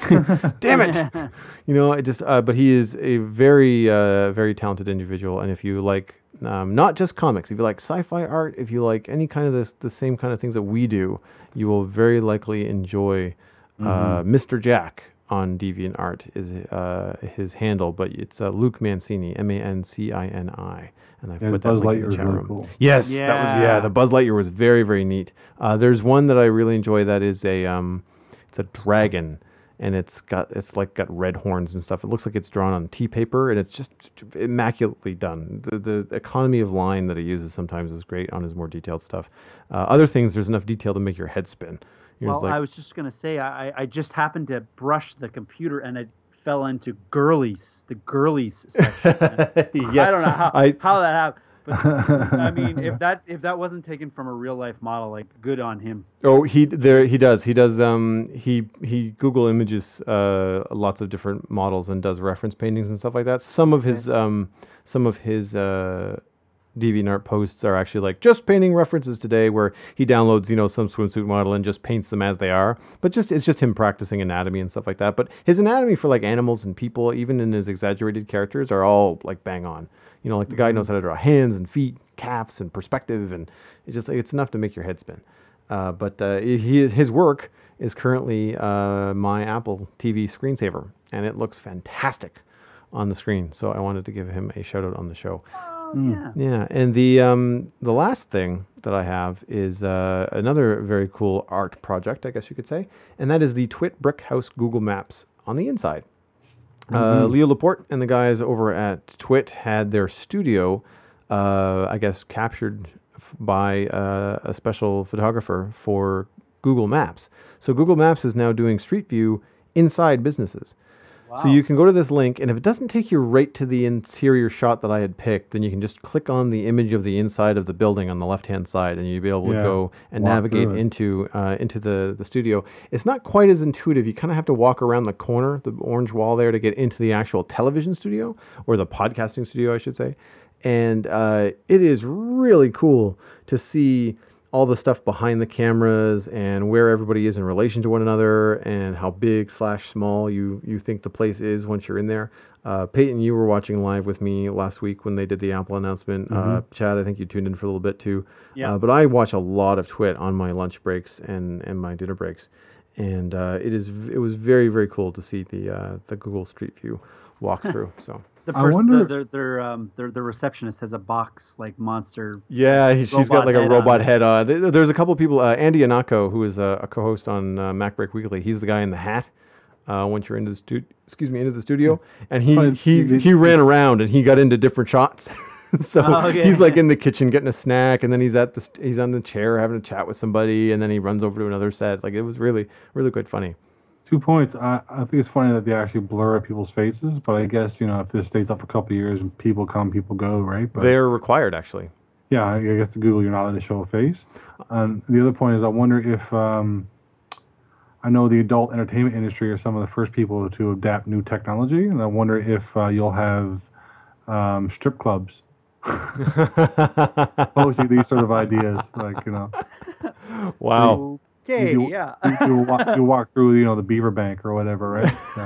damn it, you know. I just, uh, but he is a very, uh, very talented individual, and if you like, um, not just comics, if you like sci-fi art, if you like any kind of this, the same kind of things that we do, you will very likely enjoy uh, mm-hmm. Mister Jack on DeviantArt is uh, his handle, but it's uh, Luke Mancini, M A N C I N I, and I yeah, put that Buzz link Lightyear in the chat really room. cool. Yes, yeah. that was yeah. The Buzz Lightyear was very very neat. Uh, there's one that I really enjoy that is a um, it's a dragon, and it's got it's like got red horns and stuff. It looks like it's drawn on tea paper, and it's just immaculately done. The the economy of line that he uses sometimes is great on his more detailed stuff. Uh, other things, there's enough detail to make your head spin. You're well, like, I was just gonna say, I I just happened to brush the computer and it fell into girlies, the girlies section. yes, I don't know how I, how that happened. But, I mean, if that if that wasn't taken from a real life model, like good on him. Oh, he there he does he does um he he Google images uh lots of different models and does reference paintings and stuff like that. Some of his um some of his uh DeviantArt posts are actually like just painting references today, where he downloads, you know, some swimsuit model and just paints them as they are. But just it's just him practicing anatomy and stuff like that. But his anatomy for like animals and people, even in his exaggerated characters, are all like bang on. You know, like the guy knows how to draw hands and feet, calves and perspective, and it's just like it's enough to make your head spin. Uh, but uh, he his work is currently uh, my Apple T V screensaver, and it looks fantastic on the screen. So I wanted to give him a shout out on the show. Mm. Yeah. Yeah, and the um, the last thing that I have is uh, another very cool art project, I guess you could say, and that is the Twit Brick House Google Maps on the inside. Mm-hmm. Uh, Leo Laporte and the guys over at Twit had their studio, uh, I guess, captured f- by uh, a special photographer for Google Maps. So Google Maps is now doing Street View inside businesses. Wow. So you can go to this link, and if it doesn't take you right to the interior shot that I had picked, then you can just click on the image of the inside of the building on the left-hand side, and you'll be able Yeah. to go and Walk navigate through it. into uh, into the, the studio. It's not quite as intuitive. You kind of have to walk around the corner, the orange wall there, to get into the actual television studio, or the podcasting studio, I should say. And uh, it is really cool to see all the stuff behind the cameras and where everybody is in relation to one another and how big slash small you, you think the place is once you're in there. Uh, Peyton, you were watching live with me last week when they did the Apple announcement. Mm-hmm. Uh, Chad, I think you tuned in for a little bit too. Yeah. Uh, but I watch a lot of Twit on my lunch breaks and, and my dinner breaks. And uh, it is it was very, very cool to see the uh, the Google Street View walkthrough. So. The I person, wonder- the, their their um their the receptionist has a box like monster. Yeah, he, she's got Robot like a head robot on it. head on. There- There's a couple of people. Uh, Andy Anako, who is a, a co-host on uh, MacBreak Weekly, he's the guy in the hat. Uh, once you're into the stu- excuse me, into the studio, and he Right, he he- he ran around and he got into different shots. so Oh, okay. he's like in the kitchen getting a snack, and then he's at the st- he's on the chair having a chat with somebody, and then he runs over to another set. Like it was really really quite funny. Two points. I, I think it's funny that they actually blur people's faces, but I guess, you know, if this stays up for a couple of years and people come, people go, right? But They're required actually. yeah, I guess the Google, you're not allowed to show a face. And the other point is, I wonder if um, I know the adult entertainment industry are some of the first people to adapt new technology, and I wonder if uh, you'll have um, strip clubs posting these sort of ideas, like, you know, Wow. Okay, you, yeah. you, you, walk, you walk through, you know, the Beaver Bank or whatever, right? Yeah.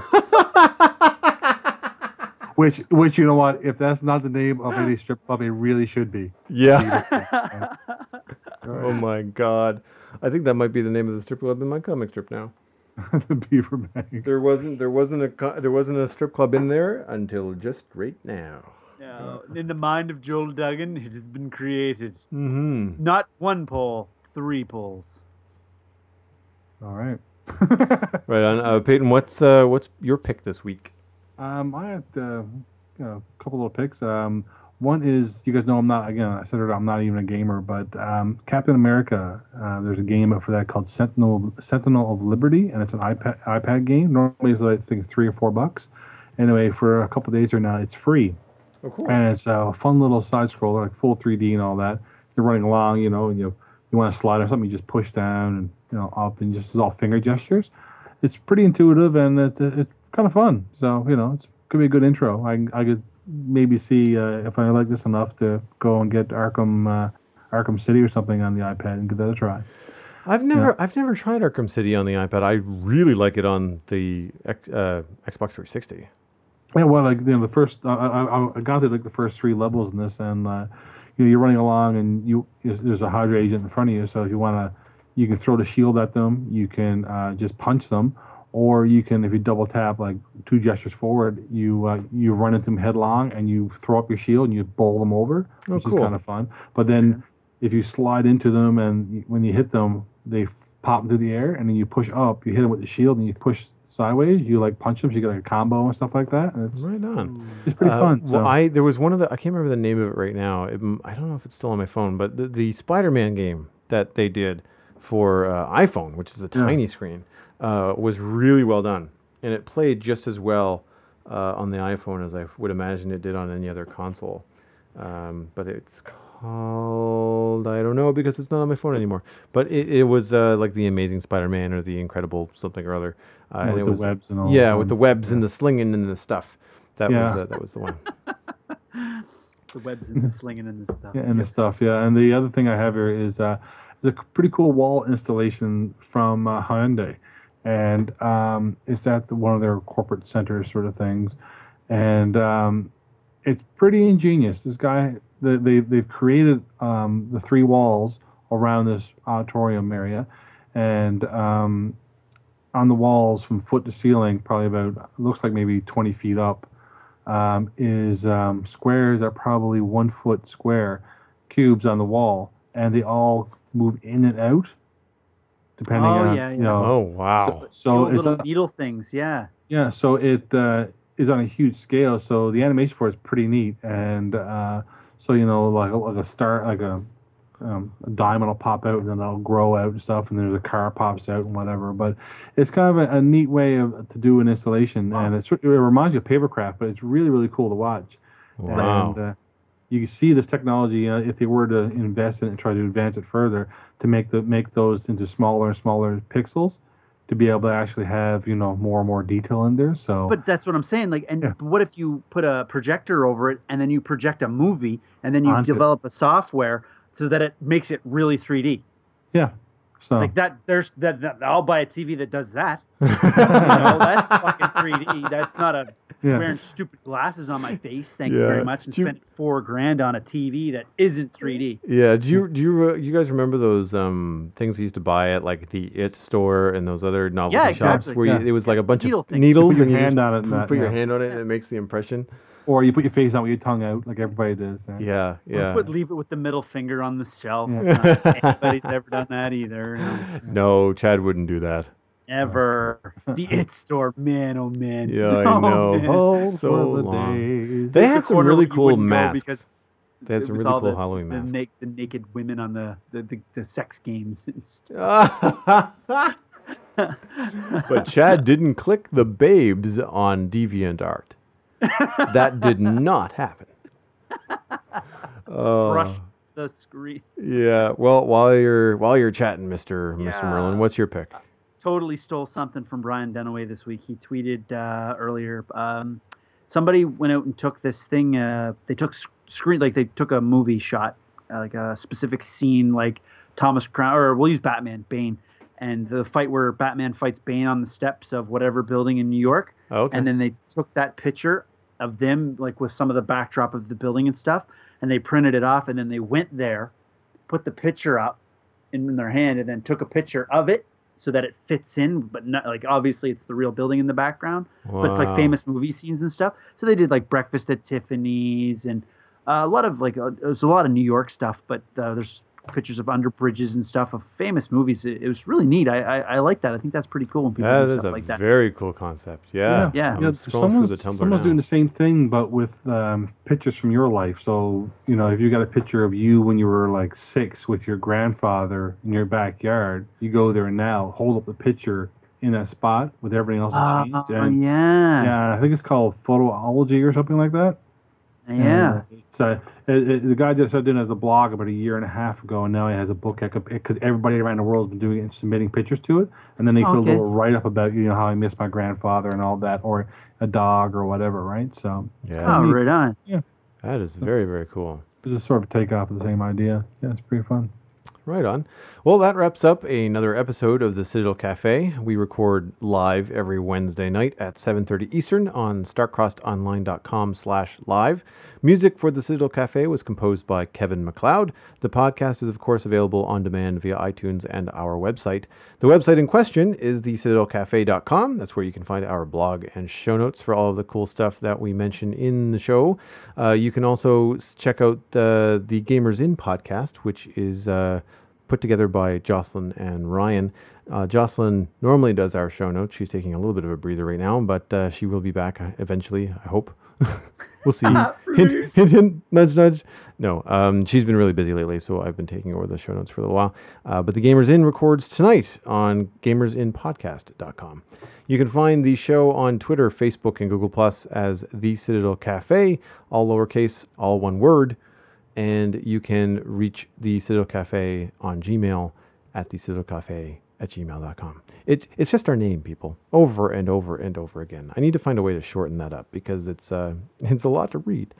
Which, which, you know what? If that's not the name of any strip club, it really should be. Yeah. Oh my God. I think that might be the name of the strip club in my comic strip now. The Beaver Bank. There wasn't there wasn't a co- there wasn't a strip club in there until just right now. Yeah, in the mind of Joel Duggan, it has been created. Mm-hmm. Not one pole, three poles. All right. Right on. Uh, Peyton, what's uh, what's your pick this week? Um, I had uh, you know, a couple little picks. Um, one is, you guys know I'm not, again, I said it, I'm not even a gamer, but um, Captain America, uh, there's a game for that called Sentinel Sentinel of Liberty, and it's an iPad iPad game. Normally it's, I think, three or four bucks. Anyway, for a couple days right now, it's free. Oh, cool. And it's a fun little side scroller, like full three D and all that. You're running along, you know, and you you want to slide or something, you just push down and, you know, up, and just it's all finger gestures. It's pretty intuitive, and it's it's kind of fun. So, you know, it's could be a good intro. I I could maybe see uh, if I like this enough to go and get Arkham uh, Arkham City or something on the iPad and give that a try. I've never I've never tried Arkham City on the iPad. I really like it on the X- uh, Xbox three sixty. Yeah, well, like you know, the first I, I, I got through like the first three levels in this, and uh, you know, you're running along, and you there's a Hydra agent in front of you. So if you want to, you can throw the shield at them. You can uh, just punch them, or you can, if you double tap like two gestures forward, you uh, you run into them headlong, and you throw up your shield and you bowl them over, Oh, which cool. is kind of fun. But then if you slide into them, and y- when you hit them, they f- pop into the air, and then you push up. You hit them with the shield, and you push sideways. You like punch them, so you get like a combo and stuff like that. And it's Right on. it's pretty Uh, fun. Well, so. I there was one of the I can't remember the name of it right now. It, m- I don't know if it's still on my phone, but the, the Spider-Man game that they did for uh, iPhone, which is a Yeah. tiny screen, uh, was really well done, and it played just as well uh, on the iPhone as I would imagine it did on any other console. Um, but it's called I don't know because it's not on my phone anymore. But it, it was uh, like the Amazing Spider-Man or the Incredible something or other. Uh, Yeah, and with it the was, webs and all Yeah, that with the fun. webs Yeah. and the slinging and the stuff. That Yeah. was uh, that was the one. The webs and the slinging and the stuff. Yeah, and the stuff, yeah. And the other thing I have here is uh, is a c- pretty cool wall installation from uh, Hyundai, and um, it's at the, one of their corporate centers, sort of things, and um, it's pretty ingenious. This guy, they, they they've created um, the three walls around this auditorium area, and um, on the walls from foot to ceiling, probably about looks like maybe twenty feet up, um, is um, squares that are probably one foot square cubes on the wall, and they all move in and out depending Oh, on yeah, you yeah. know. Oh wow! So, The so old it's little a- needle things, yeah. yeah, so it uh, is on a huge scale. So the animation for it is pretty neat, and uh, so you know, like a, like a star, like a, um, a diamond will pop out, and then it'll grow out and stuff, and there's a car pops out and whatever. But it's kind of a, a neat way of to do an installation, and it's, it reminds you of Papercraft, but it's really really cool to watch. Wow. And uh, you can see this technology uh, if they were to invest in it and try to advance it further to make the make those into smaller and smaller pixels to be able to actually have you know more and more detail in there. So But that's what I'm saying. Like, and Yeah. what if you put a projector over it, and then you project a movie, and then you Onto it. develop a software so that it makes it really three D? yeah, so Like that. There's that, that. I'll buy a T V that does that. You know, that's fucking three D. That's not a yeah. wearing stupid glasses on my face. Thank you Yeah. very much. And Do you- spent four grand on a T V that isn't three D. Yeah, do you do you uh, you guys remember those um things you used to buy at like the It store and those other novelty Yeah, shops exactly. where Yeah. you, it was like a bunch Needle of thing. needles You put and your you hand just on it and put, that, put your yeah. hand on it and it makes the impression. Or you put your face on with your tongue out like everybody does. uh, Yeah, Or yeah. put leave it with the middle finger on the shelf. Yeah. Not anybody's ever done that either. No. No, Chad wouldn't do that. Ever. The It store, man, oh man. Yeah, I Oh, know. man. Oh, So for the long. days. They It's had the some corner really where you cool wouldn't go masks. because They had it some was really all cool the, Halloween the, masks. na- the naked women on the the, the, the sex games. and stuff. But Chad didn't click the babes on DeviantArt. That did not happen. Oh. Brush the screen. Yeah. Well, while you're while you're chatting, Mister Mister Yeah. Merlin, what's your pick? Totally stole something from Brian Dunaway this week. He tweeted uh, earlier. Um, somebody went out and took this thing. Uh, they took sc- screen like they took a movie shot, uh, like a specific scene, like Thomas Crown, or we'll use Batman, Bane, and the fight where Batman fights Bane on the steps of whatever building in New York. Okay. And then they took that picture of them, like with some of the backdrop of the building and stuff, and they printed it off, and then they went there, put the picture up in, in their hand, and then took a picture of it so that it fits in, but not like obviously it's the real building in the background, but it's like Wow. famous movie scenes and stuff. So they did like Breakfast at Tiffany's and uh, a lot of like uh, there's a lot of New York stuff, but uh, there's pictures of under bridges and stuff of famous movies. It, it was really neat. I, I I like that. I think that's pretty cool when people That do is stuff a like that. very cool concept. Yeah. Yeah. I'm Yeah, scrolling through someone's, the Tumblr someone's now. doing the same thing, but with um, pictures from your life. So, you know, if you got a picture of you when you were like six with your grandfather in your backyard, you go there now, hold up the picture in that spot with everything else Oh, changed. And yeah. yeah, I think it's called photoology or something like that. Yeah. Uh, it's uh, it, it, the guy just started doing it as a blog about a year and a half ago, and now he has a book because everybody around the world has been doing it and submitting pictures to it, and then they put Okay. a little write up about you know how I miss my grandfather and all that, or a dog or whatever, right? So it's Yeah. kinda Oh, neat. right on. That is very, very cool. It's just sort of a takeoff of the same idea. Yeah, it's pretty fun. Right on. Well, that wraps up another episode of the Citadel Cafe. We record live every Wednesday night at seven thirty Eastern on starcrossedonline.com slash live. Music for the Citadel Cafe was composed by Kevin MacLeod. The podcast is, of course, available on demand via iTunes and our website. The website in question is the citadel cafe dot com. That's where you can find our blog and show notes for all of the cool stuff that we mention in the show. Uh, you can also s- check out uh, the Gamers In podcast, which is uh, put together by Jocelyn and Ryan. Uh, Jocelyn normally does our show notes. She's taking a little bit of a breather right now, but uh, she will be back uh, eventually, I hope. We'll see. hint, hint, hint, nudge, nudge. No, um, she's been really busy lately, so I've been taking over the show notes for a little while. Uh, but the Gamers In records tonight on gamers in podcast dot com. You can find the show on Twitter, Facebook, and Google Plus as The Citadel Cafe, all lowercase, all one word. And you can reach the Citadel Cafe on Gmail at the Citadel Cafe at gmail dot com. It, it's just our name, people, over and over and over again. I need to find a way to shorten that up because it's uh, it's a lot to read.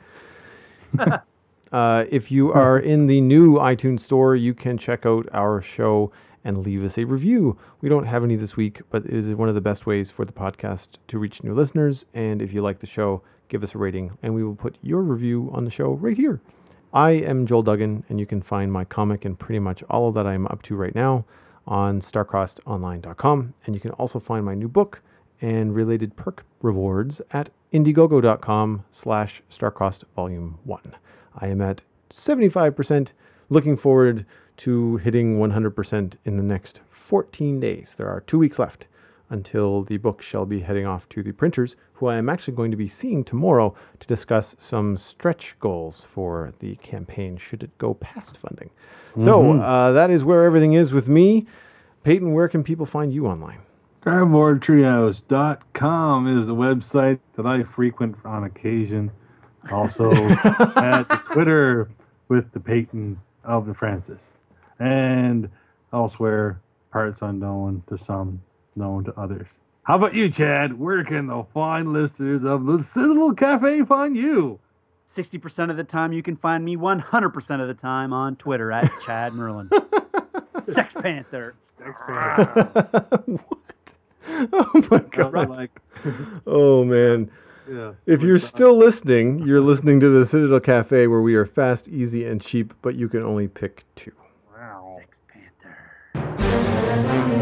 uh, if you are in the new iTunes store, you can check out our show and leave us a review. We don't have any this week, but it is one of the best ways for the podcast to reach new listeners. And if you like the show, give us a rating, and we will put your review on the show right here. I am Joel Duggan, and you can find my comic and pretty much all of that I'm up to right now on starcrossed online dot com. And you can also find my new book and related perk rewards at indiegogo.com slash starcrossed volume one. I am at seventy-five percent, looking forward to hitting one hundred percent in the next fourteen days. There are two weeks left until the book shall be heading off to the printers, who I am actually going to be seeing tomorrow to discuss some stretch goals for the campaign should it go past funding. So Mhm. uh, that is where everything is with me. Peyton, where can people find you online? Cardboard Treehouse dot com is the website that I frequent on occasion. Also at the Twitter with the Peyton of the Francis. And elsewhere, parts unknown to some, known to others. How about you, Chad? Where can the fine listeners of the Citadel Cafe find you? sixty percent of the time, you can find me one hundred percent of the time on Twitter at Chad Merlin. Sex Panther. Sex Panther. What? Oh my god. Like, Oh man. yeah, If you're still listening, you're listening to the Citadel Cafe, where we are fast, easy, and cheap, but you can only pick two. Wow. Sex Panther.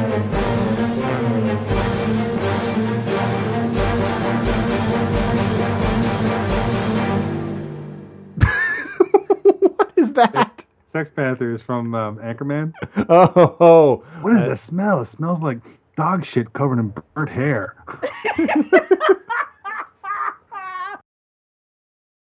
What is that? Sex Panther is from um, Anchorman. Oh, oh. What is the smell? It smells like dog shit covered in burnt hair.